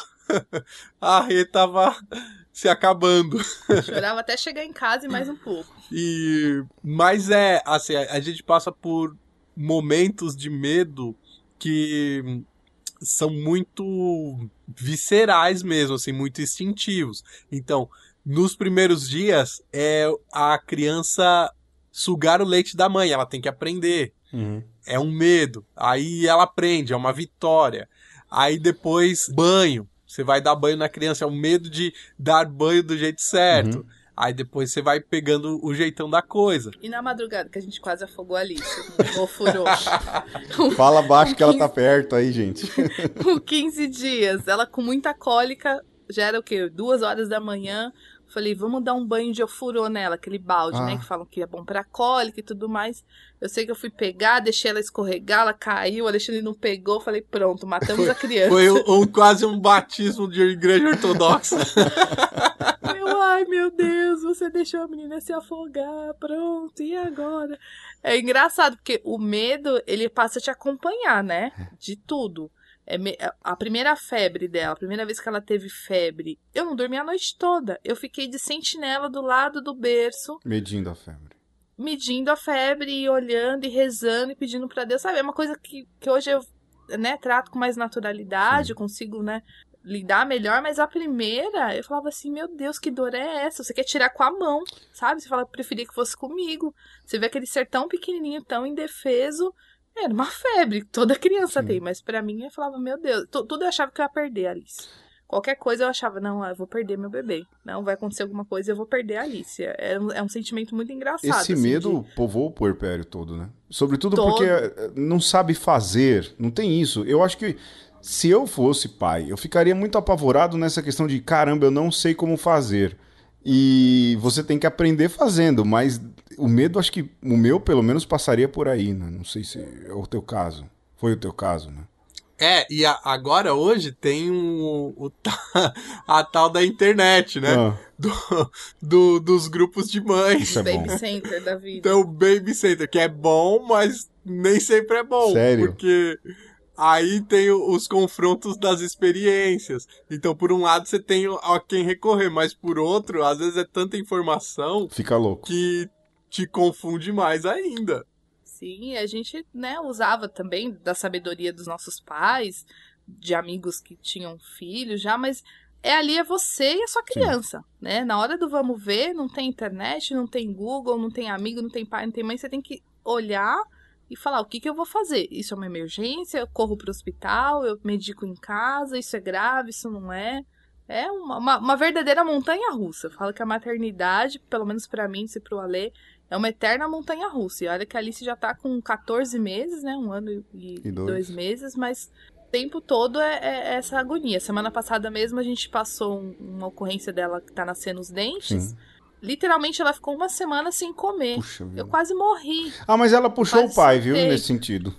a Rê tava se acabando. Chorava até chegar em casa e mais um pouco. E, mas é, assim, a, a gente passa por momentos de medo que são muito viscerais mesmo, assim, muito instintivos. Então, nos primeiros dias, é a criança sugar o leite da mãe, ela tem que aprender. Uhum. É um medo. Aí ela aprende, é uma vitória. Aí depois, banho. Você vai dar banho na criança, é o medo de dar banho do jeito certo. Uhum. Aí depois você vai pegando o jeitão da coisa. E na madrugada, que a gente quase afogou a Alice, ou furou. Fala baixo que ela tá perto aí, gente. Com quinze dias, ela com muita cólica, já era o quê? Duas horas da manhã. Falei, vamos dar um banho de ofurô nela, aquele balde, ah. né? Que falam que é bom pra cólica e tudo mais. Eu sei que eu fui pegar, deixei ela escorregar, ela caiu, o Alexandre não pegou. Falei, pronto, matamos a criança. Foi um, um, quase um batismo de igreja ortodoxa. Meu, ai, meu Deus, você deixou a menina se afogar, pronto, e agora? É engraçado, porque o medo, ele passa a te acompanhar, né? De tudo. É me... A primeira febre dela, a primeira vez que ela teve febre, eu não dormi a noite toda. Eu fiquei de sentinela do lado do berço. Medindo a febre. Medindo a febre e olhando e rezando e pedindo pra Deus. Sabe, é uma coisa que, que hoje eu, né, trato com mais naturalidade, eu consigo, né, lidar melhor. Mas a primeira, eu falava assim, meu Deus, que dor é essa? Você quer tirar com a mão, sabe? Você fala, eu preferia que fosse comigo. Você vê aquele ser tão pequenininho, tão indefeso. Era uma febre, toda criança Sim. tem, mas pra mim eu falava, meu Deus, tudo eu achava que eu ia perder, Alice. Qualquer coisa eu achava, não, eu vou perder meu bebê. Não, vai acontecer alguma coisa, eu vou perder a Alice. É um, é um sentimento muito engraçado. Esse assim, medo de... povoou o puerpério todo, né? Sobretudo Todo. porque não sabe fazer, não tem isso. Eu acho que se eu fosse pai, eu ficaria muito apavorado nessa questão de, caramba, eu não sei como fazer. E você tem que aprender fazendo, mas o medo, acho que o meu, pelo menos, passaria por aí, né? Não sei se é o teu caso. Foi o teu caso, né? É, e a, agora, hoje, tem um, o, a tal da internet, né? Ah. Do, do, dos grupos de mães. Isso é Baby bom. Center da vida. Então, o Baby Center, que é bom, mas nem sempre é bom. Sério? Porque aí tem os confrontos das experiências. Então, por um lado, você tem a quem recorrer, mas por outro, às vezes é tanta informação Fica louco. que te confunde mais ainda. Sim, a gente, né, usava também da sabedoria dos nossos pais, de amigos que tinham filhos já, mas é ali é você e a sua criança, Sim. né? Na hora do vamos ver, não tem internet, não tem Google, não tem amigo, não tem pai, não tem mãe, você tem que olhar e falar, o que, que eu vou fazer? Isso é uma emergência, eu corro para o hospital, eu medico em casa, isso é grave, isso não é. É uma, uma, uma verdadeira montanha-russa. Eu falo que a maternidade, pelo menos para mim, se pro Alê, é uma eterna montanha-russa. E olha que a Alice já tá com catorze meses, né? Um ano e, e dois. dois meses, mas o tempo todo é, é essa agonia. Semana passada mesmo a gente passou um, uma ocorrência dela que tá nascendo os dentes. Sim. Literalmente ela ficou uma semana sem comer. Puxa, eu quase morri. Ah, mas ela puxou o pai, viu? Nesse sentido.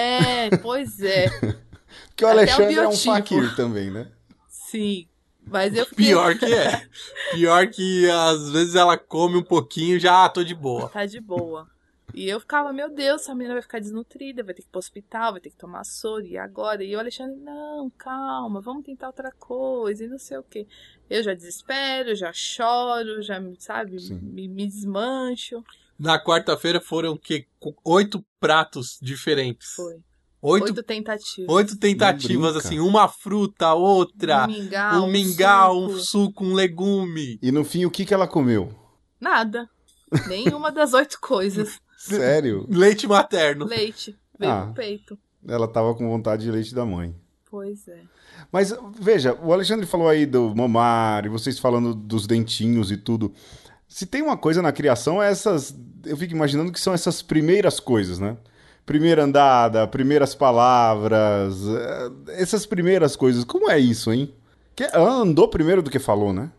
É, pois é. Porque o Alexandre é um faquir também, né? Sim. Mas eu fiquei... Pior que é. Pior que às vezes ela come um pouquinho e já, ah, tô de boa. Tá de boa. E eu ficava, meu Deus, essa menina vai ficar desnutrida, vai ter que ir pro hospital, vai ter que tomar soro, e agora? E o Alexandre, não, calma, vamos tentar outra coisa, e não sei o quê. Eu já desespero, já choro, já, sabe, me, me desmancho. Na quarta-feira foram o quê? Oito pratos diferentes. Foi. Oito, oito tentativas. Oito tentativas, assim, uma fruta, outra, um mingau, um, mingau, um, suco. um suco, um legume. E no fim, o que, que ela comeu? Nada. Nenhuma das oito coisas. Sério? Leite materno. Leite. Veio ah, no peito. Ela tava com vontade de leite da mãe. Pois é. Mas, veja, o Alexandre falou aí do mamar, e vocês falando dos dentinhos e tudo. Se tem uma coisa na criação, é essas... Eu fico imaginando que são essas primeiras coisas, né? Primeira andada, primeiras palavras, essas primeiras coisas. Como é isso, hein? Ela andou primeiro do que falou, né?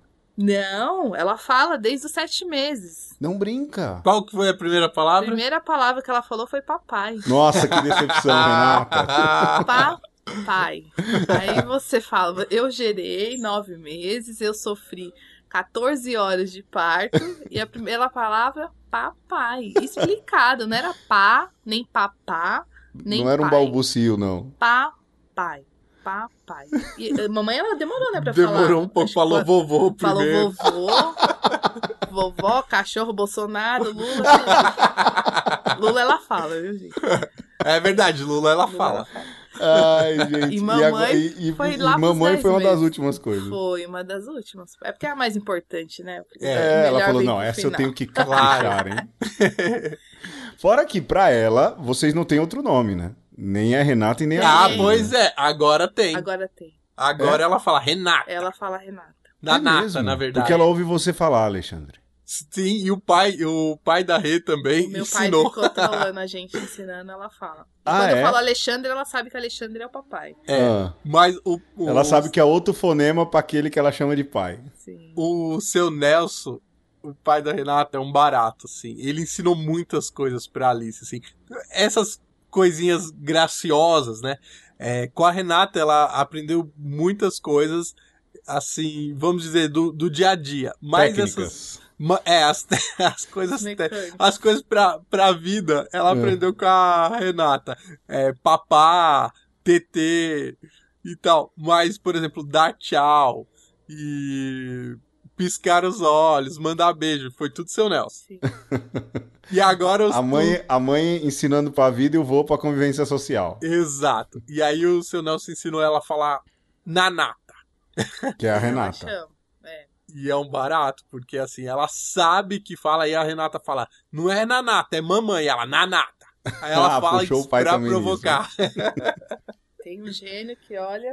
Não, ela fala desde os sete meses. Não brinca. Qual que foi a primeira palavra? A primeira palavra que ela falou foi papai. Nossa, que decepção, Renata. Papai. Aí você fala, eu gerei nove meses, eu sofri catorze horas de parto e a primeira palavra, papai. Explicado, não era pá, nem papá, nem Não era um pai. balbucio, não. Papai. Papai. E a mamãe, ela demorou, né, pra demorou falar. Demorou um pouco, falou que... vovô primeiro. Falou vovô, vovó, cachorro, Bolsonaro, Lula. Lula ela fala, viu, gente? É verdade, Lula ela Lula fala. Ela fala. Ai, gente. E mamãe e, e, foi e, lá e mamãe foi uma meses. das últimas coisas. Foi uma das últimas. É porque é a mais importante, né? É, ela falou, não, essa final. Eu tenho que caprichar, hein? Fora que pra ela, vocês não têm outro nome, né? Nem é Renata e nem a Ah, Renata. Pois é, agora tem. Agora tem. Agora é? ela fala Renata. Ela fala Renata. Da é Nata, mesmo? na verdade. Porque ela ouve você falar, Alexandre. Sim, e o pai, o pai da Rê também o meu ensinou. Meu pai ficou trolando a gente, ensinando, ela fala. E ah, quando é? eu falo Alexandre, ela sabe que Alexandre é o papai. É, ah. mas o, o... Ela sabe que é outro fonema para aquele que ela chama de pai. Sim. O seu Nelson, o pai da Renata, é um barato, assim. Ele ensinou muitas coisas pra Alice, assim. Essas coisinhas graciosas, né? É, com a Renata, ela aprendeu muitas coisas, assim, vamos dizer, do, do dia a dia. Mas Técnicas. essas... É, as, as coisas as coisas pra, pra vida, ela é. aprendeu com a Renata. É, papá, tetê e tal. Mas, por exemplo, dar tchau e piscar os olhos, mandar beijo, foi tudo seu Nelson. Sim. E agora os... a, mãe, a mãe ensinando pra vida e o vô pra convivência social. Exato. E aí o seu Nelson ensinou ela a falar nanata. Que é a Renata. É. E é um barato, porque assim, ela sabe que fala, e a Renata fala, não é nanata, é mamãe, ela, nanata. Aí ela ah, fala puxou o pai pra também provocar. Nisso, né? Tem um gênio que olha...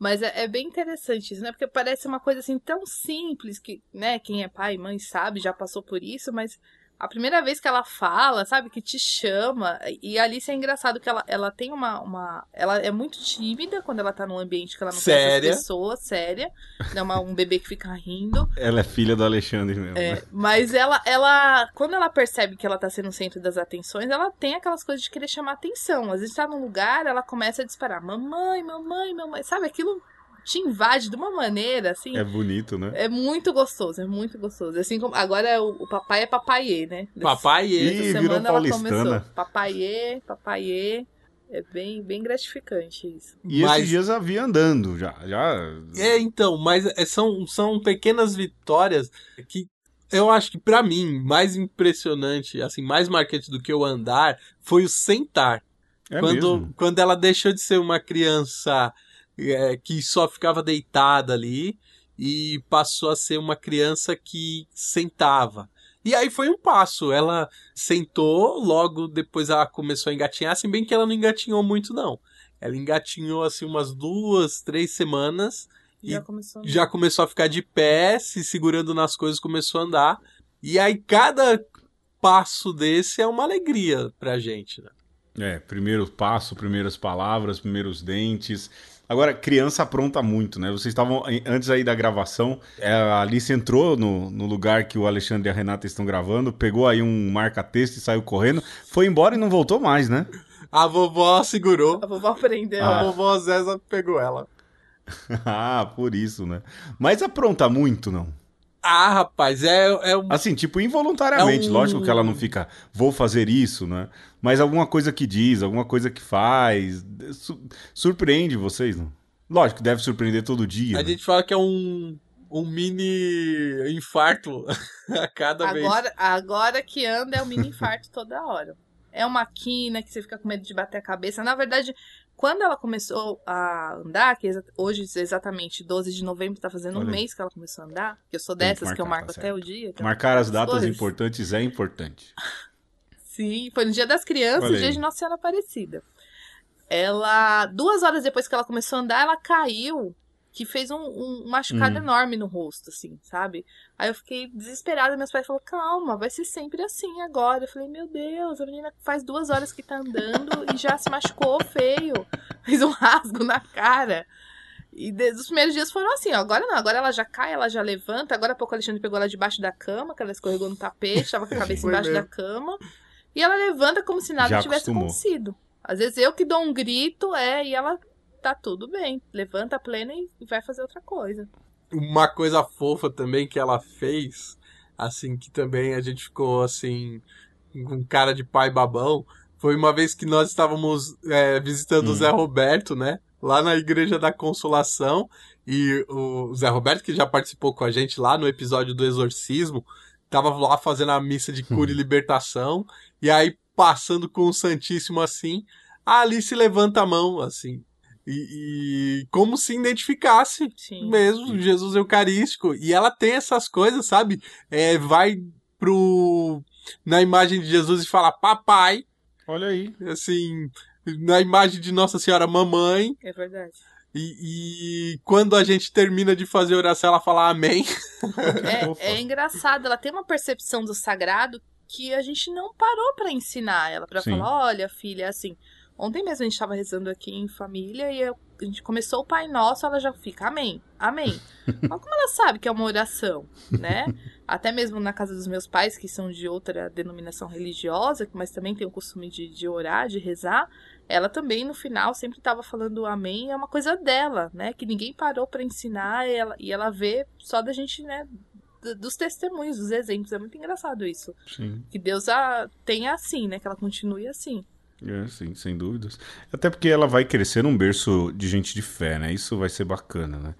Mas é, é bem interessante isso, né? Porque parece uma coisa assim tão simples que, né, quem é pai e mãe sabe, já passou por isso, mas a primeira vez que ela fala, sabe, que te chama, e a Alice é engraçado que ela, ela tem uma, uma... Ela é muito tímida quando ela tá num ambiente que ela não Séria. conhece as pessoas, séria. É uma, um bebê que fica rindo. Ela é filha do Alexandre mesmo. É, né? mas ela, ela, quando ela percebe que ela tá sendo o centro das atenções, ela tem aquelas coisas de querer chamar atenção. Às vezes tá num lugar, ela começa a disparar, mamãe, mamãe, mamãe, sabe, aquilo te invade de uma maneira, assim. É bonito, né? É muito gostoso, é muito gostoso. Assim como agora o, o papai é papaiê, né? Papaiê. Ih, Essa virou semana ela paulistana. começou. Papaiê, papaiê. É bem, bem gratificante isso. E Mas- esses dias eu vi andando já. já... É, então, mas é- são, são pequenas vitórias que eu acho que pra mim, mais impressionante, assim, mais marcante do que o andar, foi o sentar. É quando, mesmo. quando ela deixou de ser uma criança é, que só ficava deitada ali e passou a ser uma criança que sentava. E aí foi um passo. Ela sentou, logo depois ela começou a engatinhar, se bem que ela não engatinhou muito, não. Ela engatinhou assim umas duas, três semanas e Já começou. já começou a ficar de pé, se segurando nas coisas, começou a andar. E aí cada passo desse é uma alegria pra gente, né? É, primeiro passo, primeiras palavras, primeiros dentes. Agora, criança apronta muito, né? Vocês estavam, antes aí da gravação, a Alice entrou no, no lugar que o Alexandre e a Renata estão gravando, pegou aí um marca-texto e saiu correndo, foi embora e não voltou mais, né? A vovó segurou, A vovó aprendeu. a Ah. vovó Zéza pegou ela. Ah, por isso, né? Mas apronta muito, não? Ah, rapaz, é, é um... Assim, tipo, involuntariamente. É um- Lógico que ela não fica, vou fazer isso, né? Mas alguma coisa que diz, alguma coisa que faz, su- surpreende vocês, não? Lógico que deve surpreender todo dia. A né? gente fala que é um, um mini infarto a cada vez. Agora, agora que anda é um mini infarto toda hora. É uma quina que você fica com medo de bater a cabeça. Na verdade, quando ela começou a andar, que exa- hoje exatamente doze de novembro tá fazendo Olha um aí. mês que ela começou a andar, que eu sou Tem que dessas que, eu marcar, marco tá até certo. o dia. que eu Marcar as marco datas coisas. importantes é importante. Sim, foi no dia das crianças, Olha dia aí. de Nossa Senhora Aparecida. Ela, duas horas depois que ela começou a andar, ela caiu, que fez um, um machucado Hum. enorme no rosto, assim, sabe? Aí eu fiquei desesperada, meus pais falaram, calma, vai ser sempre assim agora. Eu falei, meu Deus, a menina faz duas horas que tá andando e já se machucou feio. Fez um rasgo na cara. E desde os primeiros dias foram assim, ó, agora não, agora ela já cai, ela já levanta. Agora há pouco o Alexandre pegou ela debaixo da cama, que ela escorregou no tapete, tava com a cabeça Foi embaixo mesmo. da cama. E ela levanta como se nada Já tivesse acostumou. acontecido. Às vezes eu que dou um grito, é, e ela tá tudo bem. Levanta plena e vai fazer outra coisa. Uma coisa fofa também que ela fez, assim, que também a gente ficou, assim, com cara de pai babão, foi uma vez que nós estávamos é, visitando Hum. o Zé Roberto, né? Lá na Igreja da Consolação, e o Zé Roberto, que já participou com a gente lá no episódio do Exorcismo, tava lá fazendo a missa de cura e libertação, e aí passando com o Santíssimo assim, a Alice levanta a mão, assim, e, e como se identificasse Sim. mesmo, Jesus Eucarístico. E ela tem essas coisas, sabe? É, vai pro na imagem de Jesus e fala papai, Olha aí. assim, na imagem de Nossa Senhora mamãe. É verdade. E, e quando a gente termina de fazer a oração, ela fala amém. Opa. É, é engraçado, ela tem uma percepção do sagrado que a gente não parou pra ensinar ela, pra Sim. falar, olha, filha, assim, ontem mesmo a gente tava rezando aqui em família e eu- a gente começou o Pai Nosso, ela já fica, amém, amém. Mas como ela sabe que é uma oração, né? Até mesmo na casa dos meus pais, que são de outra denominação religiosa, mas também tem o costume de, de orar, de rezar, ela também no final sempre tava falando amém, é uma coisa dela, né? Que ninguém parou pra ensinar e ela, e ela vê só da gente, né? d- Dos testemunhos, dos exemplos, é muito engraçado isso. Sim. Que Deus a tenha assim, né? Que ela continue assim. É, sim, sem dúvidas. Até porque ela vai crescer num berço de gente de fé, né? Isso vai ser bacana, né?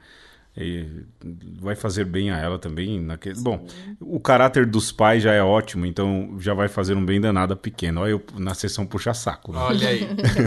E vai fazer bem a ela também. Naquele... Bom, o caráter dos pais já é ótimo, então já vai fazer um bem danado a pequeno. Olha eu na sessão puxa-saco. Né? Olha aí.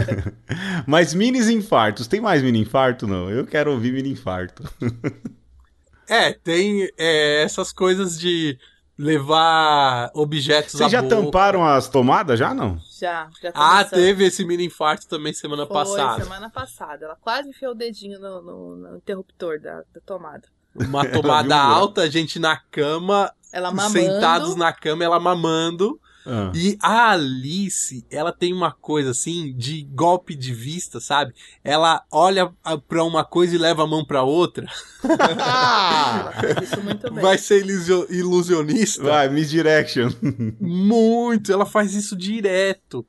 Mas minis infartos, tem mais mini infarto? Não, eu quero ouvir mini infarto. É, tem é, essas coisas de levar objetos Vocês à já boca. tamparam as tomadas, já não? Já, já Ah, começou. teve esse mini infarto também semana Foi, passada. semana passada. Ela quase enfiou o dedinho no, no- no interruptor da, da tomada. Uma Ela viu tomada um buraco. alta, a gente na cama, Ela mamando. sentados na cama, ela mamando. Ah. E a Alice, ela tem uma coisa assim, de golpe de vista, sabe? Ela olha a- pra uma coisa e leva a mão pra outra. Ela faz isso muito bem. Vai ser ilusio- ilusionista. Vai, misdirection. Muito, ela faz isso direto.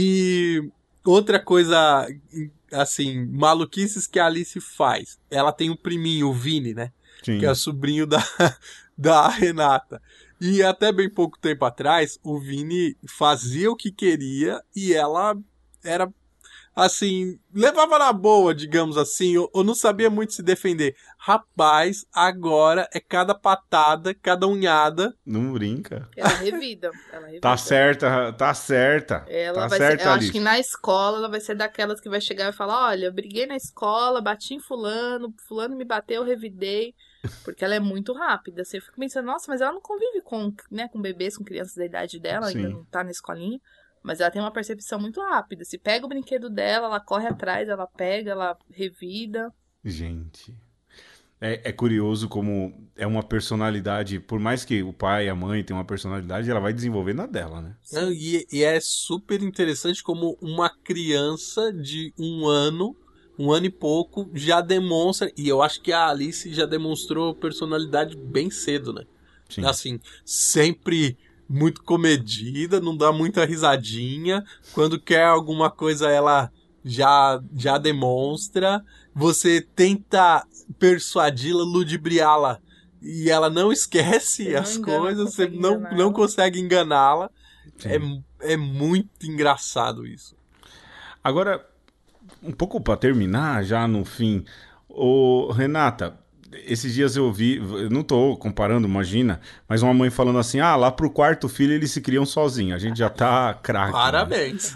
E outra coisa, assim, maluquices que a Alice faz. Ela tem um priminho, o Vini, né? Sim. Que é sobrinho da, da Renata. E até bem pouco tempo atrás, o Vini fazia o que queria e ela era, assim, levava na boa, digamos assim, ou, ou não sabia muito se defender. Rapaz, agora é cada patada, cada unhada. Não brinca. Ela revida. Ela revida. Tá certa, tá certa. Ela tá vai certa, ser, eu acho Alice. que na escola ela vai ser daquelas que vai chegar e falar: olha, eu briguei na escola, bati em fulano, fulano me bateu, eu revidei. Porque ela é muito rápida. Assim, eu fico pensando, nossa, mas ela não convive com, né, com bebês, com crianças da idade dela, Sim. ainda não tá na escolinha. Mas ela tem uma percepção muito rápida. Se pega o brinquedo dela, ela corre atrás, ela pega, ela revida. Gente, é, é curioso como é uma personalidade, por mais que o pai e a mãe tenham uma personalidade, ela vai desenvolvendo a dela, né? Não, E, e é super interessante como uma criança de um ano, um ano e pouco, já demonstra, e eu acho que a Alice já demonstrou personalidade bem cedo, né? Sim. Assim, sempre muito comedida, não dá muita risadinha. Quando quer alguma coisa, ela já, já demonstra. Você tenta persuadi-la, ludibriá-la, e ela não esquece Você não as engana, coisas, você consegue não, enganar não ela. consegue enganá-la. Sim. É, é muito engraçado isso. Agora, um pouco para terminar, já no fim, ô, Renata, esses dias eu vi, eu não tô comparando, imagina, mas uma mãe falando assim, ah, lá pro quarto filho eles se criam sozinhos, a gente já tá craque. né? Parabéns.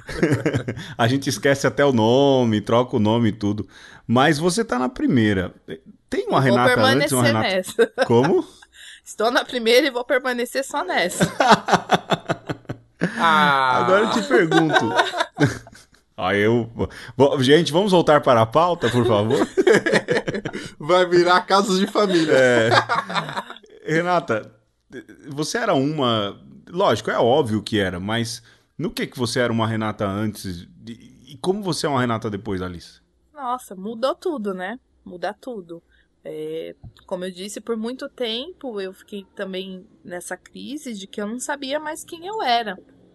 A gente esquece até o nome, troca o nome e tudo. Mas você tá na primeira. Tem uma Vou Renata antes, permanecer uma Renata... nessa. Como? Estou na primeira e vou permanecer só nessa. Ah, Agora eu te pergunto. Ah, eu... Bom, gente, vamos voltar para a pauta, por favor? vai virar casos de família. É. Renata, você era uma... Lógico, é óbvio que era, mas no que, que você era uma Renata antes e como você é uma Renata depois, Alice? Nossa, mudou tudo, né? Muda tudo. É, como eu disse, por muito tempo eu fiquei também nessa crise de que eu não sabia mais quem eu era.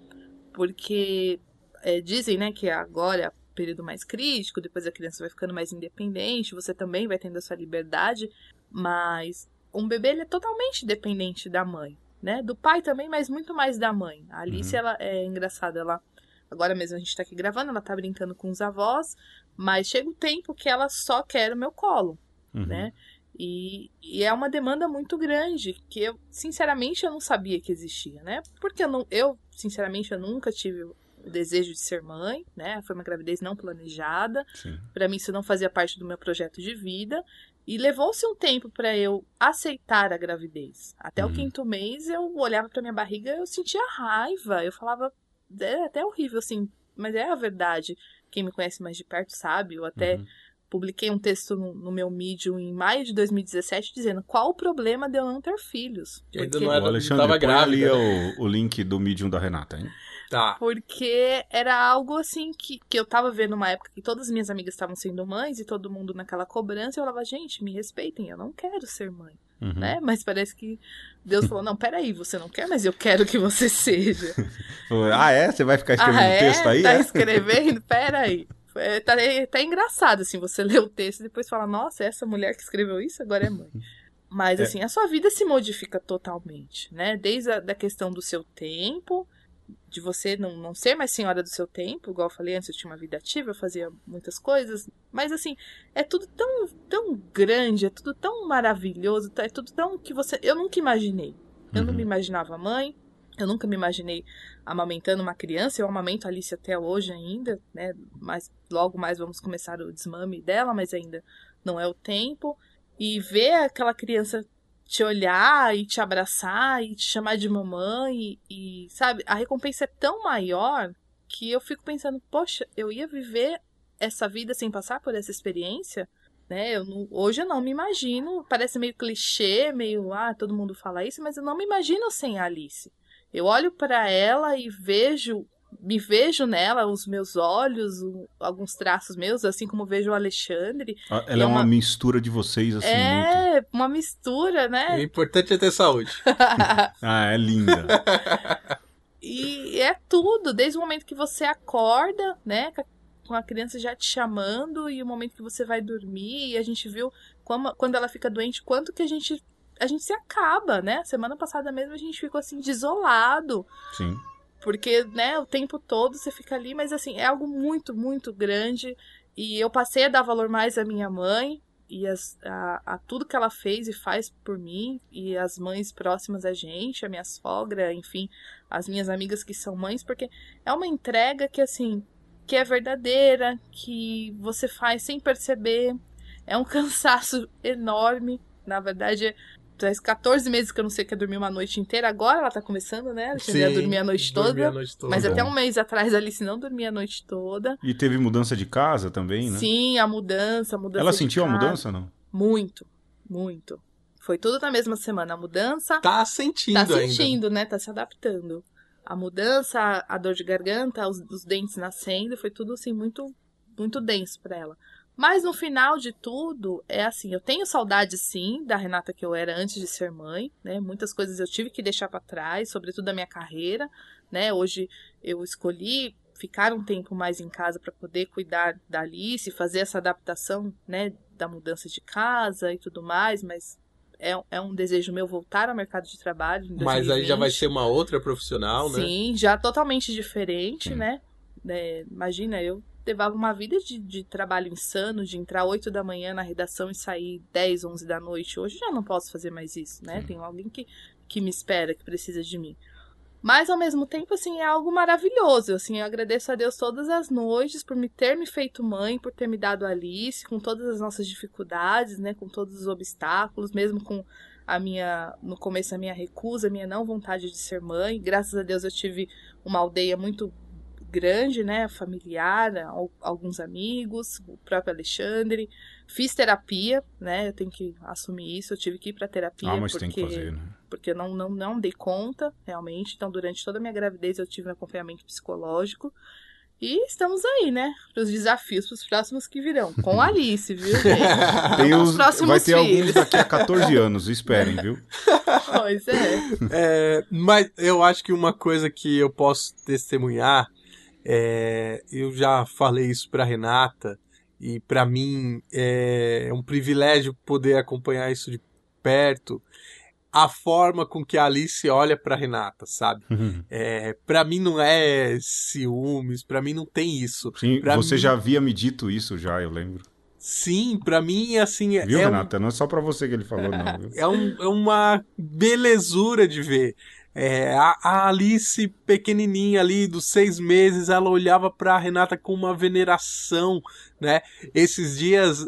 Porque é, dizem, né, que agora é o período mais crítico, depois a criança vai ficando mais independente, você também vai tendo a sua liberdade, mas um bebê ele é totalmente dependente da mãe, né? Do pai também, mas muito mais da mãe. A Alice, Uhum. ela é engraçada, ela... Agora mesmo a gente tá aqui gravando, ela tá brincando com os avós, mas chega o tempo que ela só quer o meu colo, Uhum. né? E, e é uma demanda muito grande, que eu, sinceramente, eu não sabia que existia, né? Porque eu, não, eu sinceramente, eu nunca tive o desejo de ser mãe, né? Foi uma gravidez não planejada. Sim. Pra mim, isso não fazia parte do meu projeto de vida. E levou-se um tempo pra eu aceitar a gravidez. Até Uhum. o quinto mês, eu olhava pra minha barriga, eu sentia raiva. Eu falava, é até horrível, assim, mas é a verdade. Quem me conhece mais de perto sabe, eu até... Uhum. Publiquei um texto no, no meu Medium em maio de dois mil e dezessete dizendo qual o problema de eu não ter filhos. Que ainda Porque, não era- O Alexandre, tava põe grávida, ali o, o link do Medium da Renata, hein? Tá. porque era algo assim que, que eu tava vendo uma época que todas as minhas amigas estavam sendo mães e todo mundo naquela cobrança. Eu falava, gente, me respeitem, eu não quero ser mãe, Uhum. né? Mas parece que Deus falou, não, peraí, você não quer, mas eu quero que você seja. Ah, é? Você vai ficar escrevendo ah, é? texto aí? Tá é? escrevendo? Peraí. É, tá, é, tá engraçado, assim, você lê o texto e depois fala, nossa, essa mulher que escreveu isso agora é mãe. Mas, É. assim, a sua vida se modifica totalmente, né? Desde a da questão do seu tempo, de você não, não ser mais senhora do seu tempo, igual eu falei antes, eu tinha uma vida ativa, eu fazia muitas coisas, mas, assim, é tudo tão, tão grande, é tudo tão maravilhoso, é tudo tão que você... Eu nunca imaginei. Eu não Uhum. me imaginava mãe, eu nunca me imaginei amamentando uma criança, eu amamento a Alice até hoje ainda, né, mas logo mais vamos começar o desmame dela, mas ainda não é o tempo, e ver aquela criança te olhar e te abraçar e te chamar de mamãe e, e, sabe, a recompensa é tão maior que eu fico pensando, poxa, eu ia viver essa vida sem passar por essa experiência, né? Eu não, hoje eu não me imagino, parece meio clichê, meio, ah, todo mundo fala isso, mas eu não me imagino sem a Alice. Eu olho para ela e vejo, me vejo nela, os meus olhos, o, alguns traços meus, assim como vejo o Alexandre. Ela é uma, uma mistura de vocês, assim, é, muito. uma mistura, né? O importante é ter saúde. Ah, é linda. E é tudo, desde o momento que você acorda, né, com a criança já te chamando, e o momento que você vai dormir, e a gente viu como, quando ela fica doente, quanto que a gente, a gente se acaba, né? Semana passada mesmo a gente ficou assim, desolado. Sim. Porque, né, o tempo todo você fica ali, mas assim, é algo muito, muito grande, e eu passei a dar valor mais à minha mãe, e as, a, a tudo que ela fez e faz por mim, e as mães próximas a gente, a minha sogra, enfim, as minhas amigas que são mães, porque é uma entrega que, assim, que é verdadeira, que você faz sem perceber, é um cansaço enorme, na verdade, faz quatorze meses que eu não sei o que é dormir uma noite inteira, agora ela tá começando, né, a dormir a noite toda, a noite toda, mas bom. até um mês atrás a Alice não dormia a noite toda. E teve mudança de casa também, né? Sim, a mudança, a mudança Ela de sentiu a casa. mudança, não? Muito, muito. Foi tudo na mesma semana. A mudança... Tá sentindo Tá ainda. sentindo, né? Tá se adaptando. A mudança, a, a dor de garganta, os, os dentes nascendo, foi tudo, assim, muito, muito denso pra ela. Mas no final de tudo, é assim, eu tenho saudade, sim, da Renata que eu era antes de ser mãe, né? Muitas coisas eu tive que deixar pra trás, sobretudo a minha carreira, né? Hoje eu escolhi ficar um tempo mais em casa para poder cuidar da Alice, fazer essa adaptação, né, da mudança de casa e tudo mais, mas é, é um desejo meu voltar ao mercado de trabalho em dois mil e vinte. Mas aí já vai ser uma outra profissional, né? Sim, já totalmente diferente, Sim. né? É, imagina, eu levava uma vida de, de trabalho insano, de entrar oito da manhã na redação e sair dez, onze da noite. Hoje já não posso fazer mais isso, né? Sim. Tem alguém que, que me espera, que precisa de mim. Mas, ao mesmo tempo, assim, é algo maravilhoso. Assim, eu agradeço a Deus todas as noites por me ter me feito mãe, por ter me dado a Alice, com todas as nossas dificuldades, né? Com todos os obstáculos, mesmo com a minha, no começo, a minha recusa, a minha não vontade de ser mãe. Graças a Deus eu tive uma aldeia muito grande, né? Familiar, alguns amigos, o próprio Alexandre. Fiz terapia, né? Eu tenho que assumir isso. Eu tive que ir pra terapia. Ah, mas porque... tem que fazer, né? porque eu não, não, não dei conta, realmente. Então, durante toda a minha gravidez, eu tive um acompanhamento psicológico. E estamos aí, né? Para os desafios, para os próximos que virão. Com a Alice, viu, gente? Tem os os, próximos vai ter filhos. alguns daqui a quatorze anos, esperem, viu? Pois é. É, mas eu acho que uma coisa que eu posso testemunhar, é, eu já falei isso para Renata, e para mim é um privilégio poder acompanhar isso de perto, a forma com que a Alice olha pra Renata, sabe? Uhum. É, pra mim não é ciúmes, pra mim não tem isso. Sim, pra você mim... já havia me dito isso já, eu lembro. Sim, pra mim, assim... Viu, é Renata? Um... Não é só pra você que ele falou, não. Viu? É, um, é uma belezura de ver. É, a, a Alice pequenininha ali, dos seis meses, ela olhava pra Renata com uma veneração, né? Esses dias,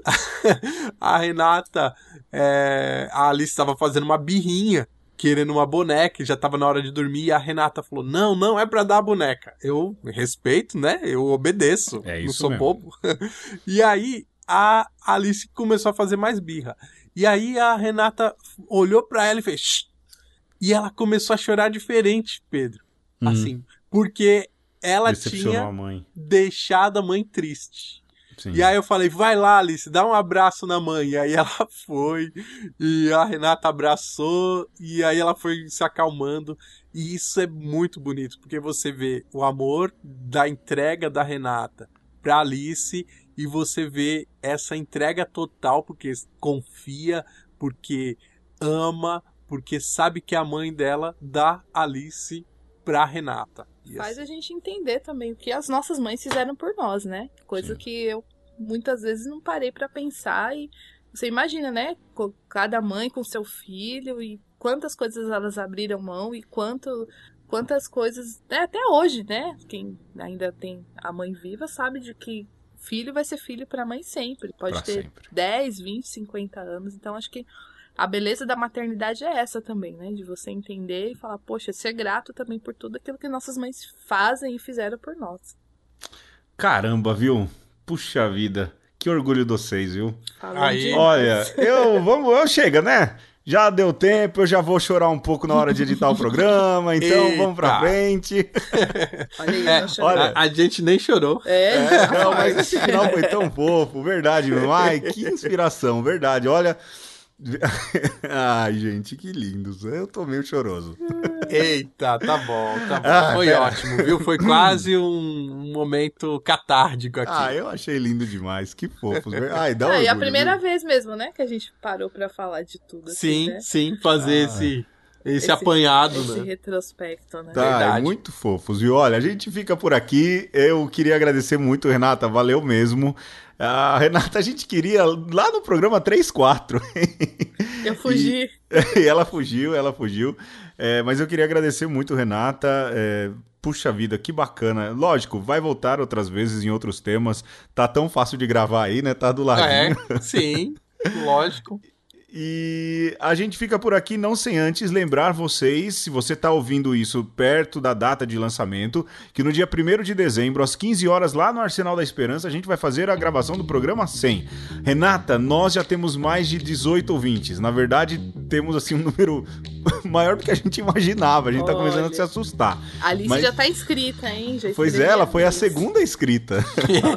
a Renata, é, a Alice estava fazendo uma birrinha, querendo uma boneca, já estava na hora de dormir, e a Renata falou, não, não é pra dar a boneca. Eu respeito, né? Eu obedeço, é não isso sou mesmo. bobo. E aí, a Alice começou a fazer mais birra. E aí, a Renata olhou pra ela e fez... Shh! E ela começou a chorar diferente, Pedro. Hum. Assim, porque ela Decepcionou tinha a mãe. deixado a mãe triste. Sim. E aí eu falei, vai lá, Alice, dá um abraço na mãe. E aí ela foi, e a Renata abraçou, e aí ela foi se acalmando. E isso é muito bonito, porque você vê o amor da entrega da Renata pra Alice, e você vê essa entrega total, porque confia, porque ama, porque sabe que a mãe dela dá Alice pra Renata. Yes. Faz a gente entender também o que as nossas mães fizeram por nós, né? Coisa Sim. que eu muitas vezes não parei pra pensar. E você imagina, né? Cada mãe com seu filho e quantas coisas elas abriram mão e quanto, quantas coisas... Né? Até hoje, né? Quem ainda tem a mãe viva sabe de que filho vai ser filho pra mãe sempre. Pode pra ter sempre. dez, vinte, cinquenta anos. Então acho que a beleza da maternidade é essa também, né? De você entender e falar, poxa, ser grato também por tudo aquilo que nossas mães fazem e fizeram por nós. Caramba, viu? Puxa vida. Que orgulho de vocês, viu? Aí. Olha, eu... Vamos, eu chega, né? Já deu tempo, eu já vou chorar um pouco na hora de editar o programa, então Eita. vamos pra frente. Olha aí, É, eu tô chorando. olha- A, a gente nem chorou. É, É, não, mas esse final foi tão fofo, verdade, meu. Ai, que inspiração, verdade. Olha. Ai, gente, que lindos. Eu tô meio choroso. Eita, tá bom, tá bom. Ah, Foi pera. ótimo, viu? Foi quase um momento catártico aqui. Ah, eu achei lindo demais. Que fofos. Ai, dá Ah, e a orgulho, primeira viu? vez mesmo, né? Que a gente parou pra falar de tudo. assim, Sim, né? sim, fazer Ah. esse, esse, Esse- apanhado, Esse né? retrospecto, né? Tá, Verdade. é muito fofos. E olha, a gente fica por aqui. Eu queria agradecer muito, Renata. Valeu mesmo. A Renata, a gente queria lá no programa três, quatro. Eu fugi. E ela fugiu, ela fugiu. É, mas eu queria agradecer muito, Renata. É, puxa vida, que bacana. Lógico, vai voltar outras vezes em outros temas. Tá tão fácil de gravar aí, né? Tá do ladinho. É, sim, lógico. E a gente fica por aqui não sem antes lembrar vocês, se você está ouvindo isso perto da data de lançamento, que no dia primeiro de dezembro, às quinze horas, lá no Arsenal da Esperança, a gente vai fazer a gravação do programa cem. Renata, nós já temos mais de dezoito ouvintes. Na verdade, temos assim um número maior do que a gente imaginava. A gente está começando a Olha. se assustar. A Alice Mas- já tá inscrita, hein? Já Pois é, escrevi ela foi a Alice. segunda inscrita.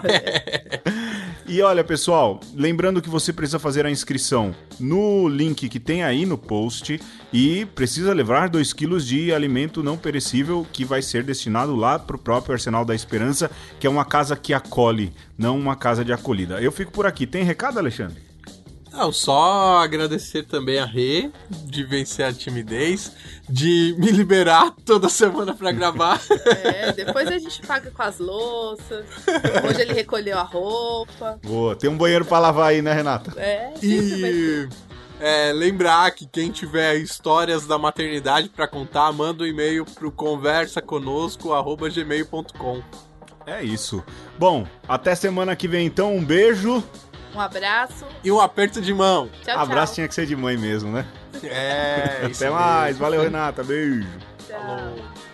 E olha, pessoal, lembrando que você precisa fazer a inscrição no link que tem aí no post e precisa levar dois quilos de alimento não perecível que vai ser destinado lá para o próprio Arsenal da Esperança, que é uma casa que acolhe, não uma casa de acolhida. Eu fico por aqui. Tem recado, Alexandre? Não, só agradecer também a Rê de vencer a timidez, de me liberar toda semana pra gravar. É, depois a gente paga com as louças. Hoje ele recolheu a roupa. Boa. Tem um banheiro para lavar aí, né, Renata? É, sempre vai ter. E é, lembrar que quem tiver histórias da maternidade pra contar, manda um e-mail pro conversaconosco arroba gmail ponto com. É isso. Bom, até semana que vem então. Um beijo. Um abraço. E um aperto de mão. Tchau, tchau. Abraço tinha que ser de mãe mesmo, né? É, isso Até mesmo. mais. Valeu, Renata. Beijo. Tchau. Falou.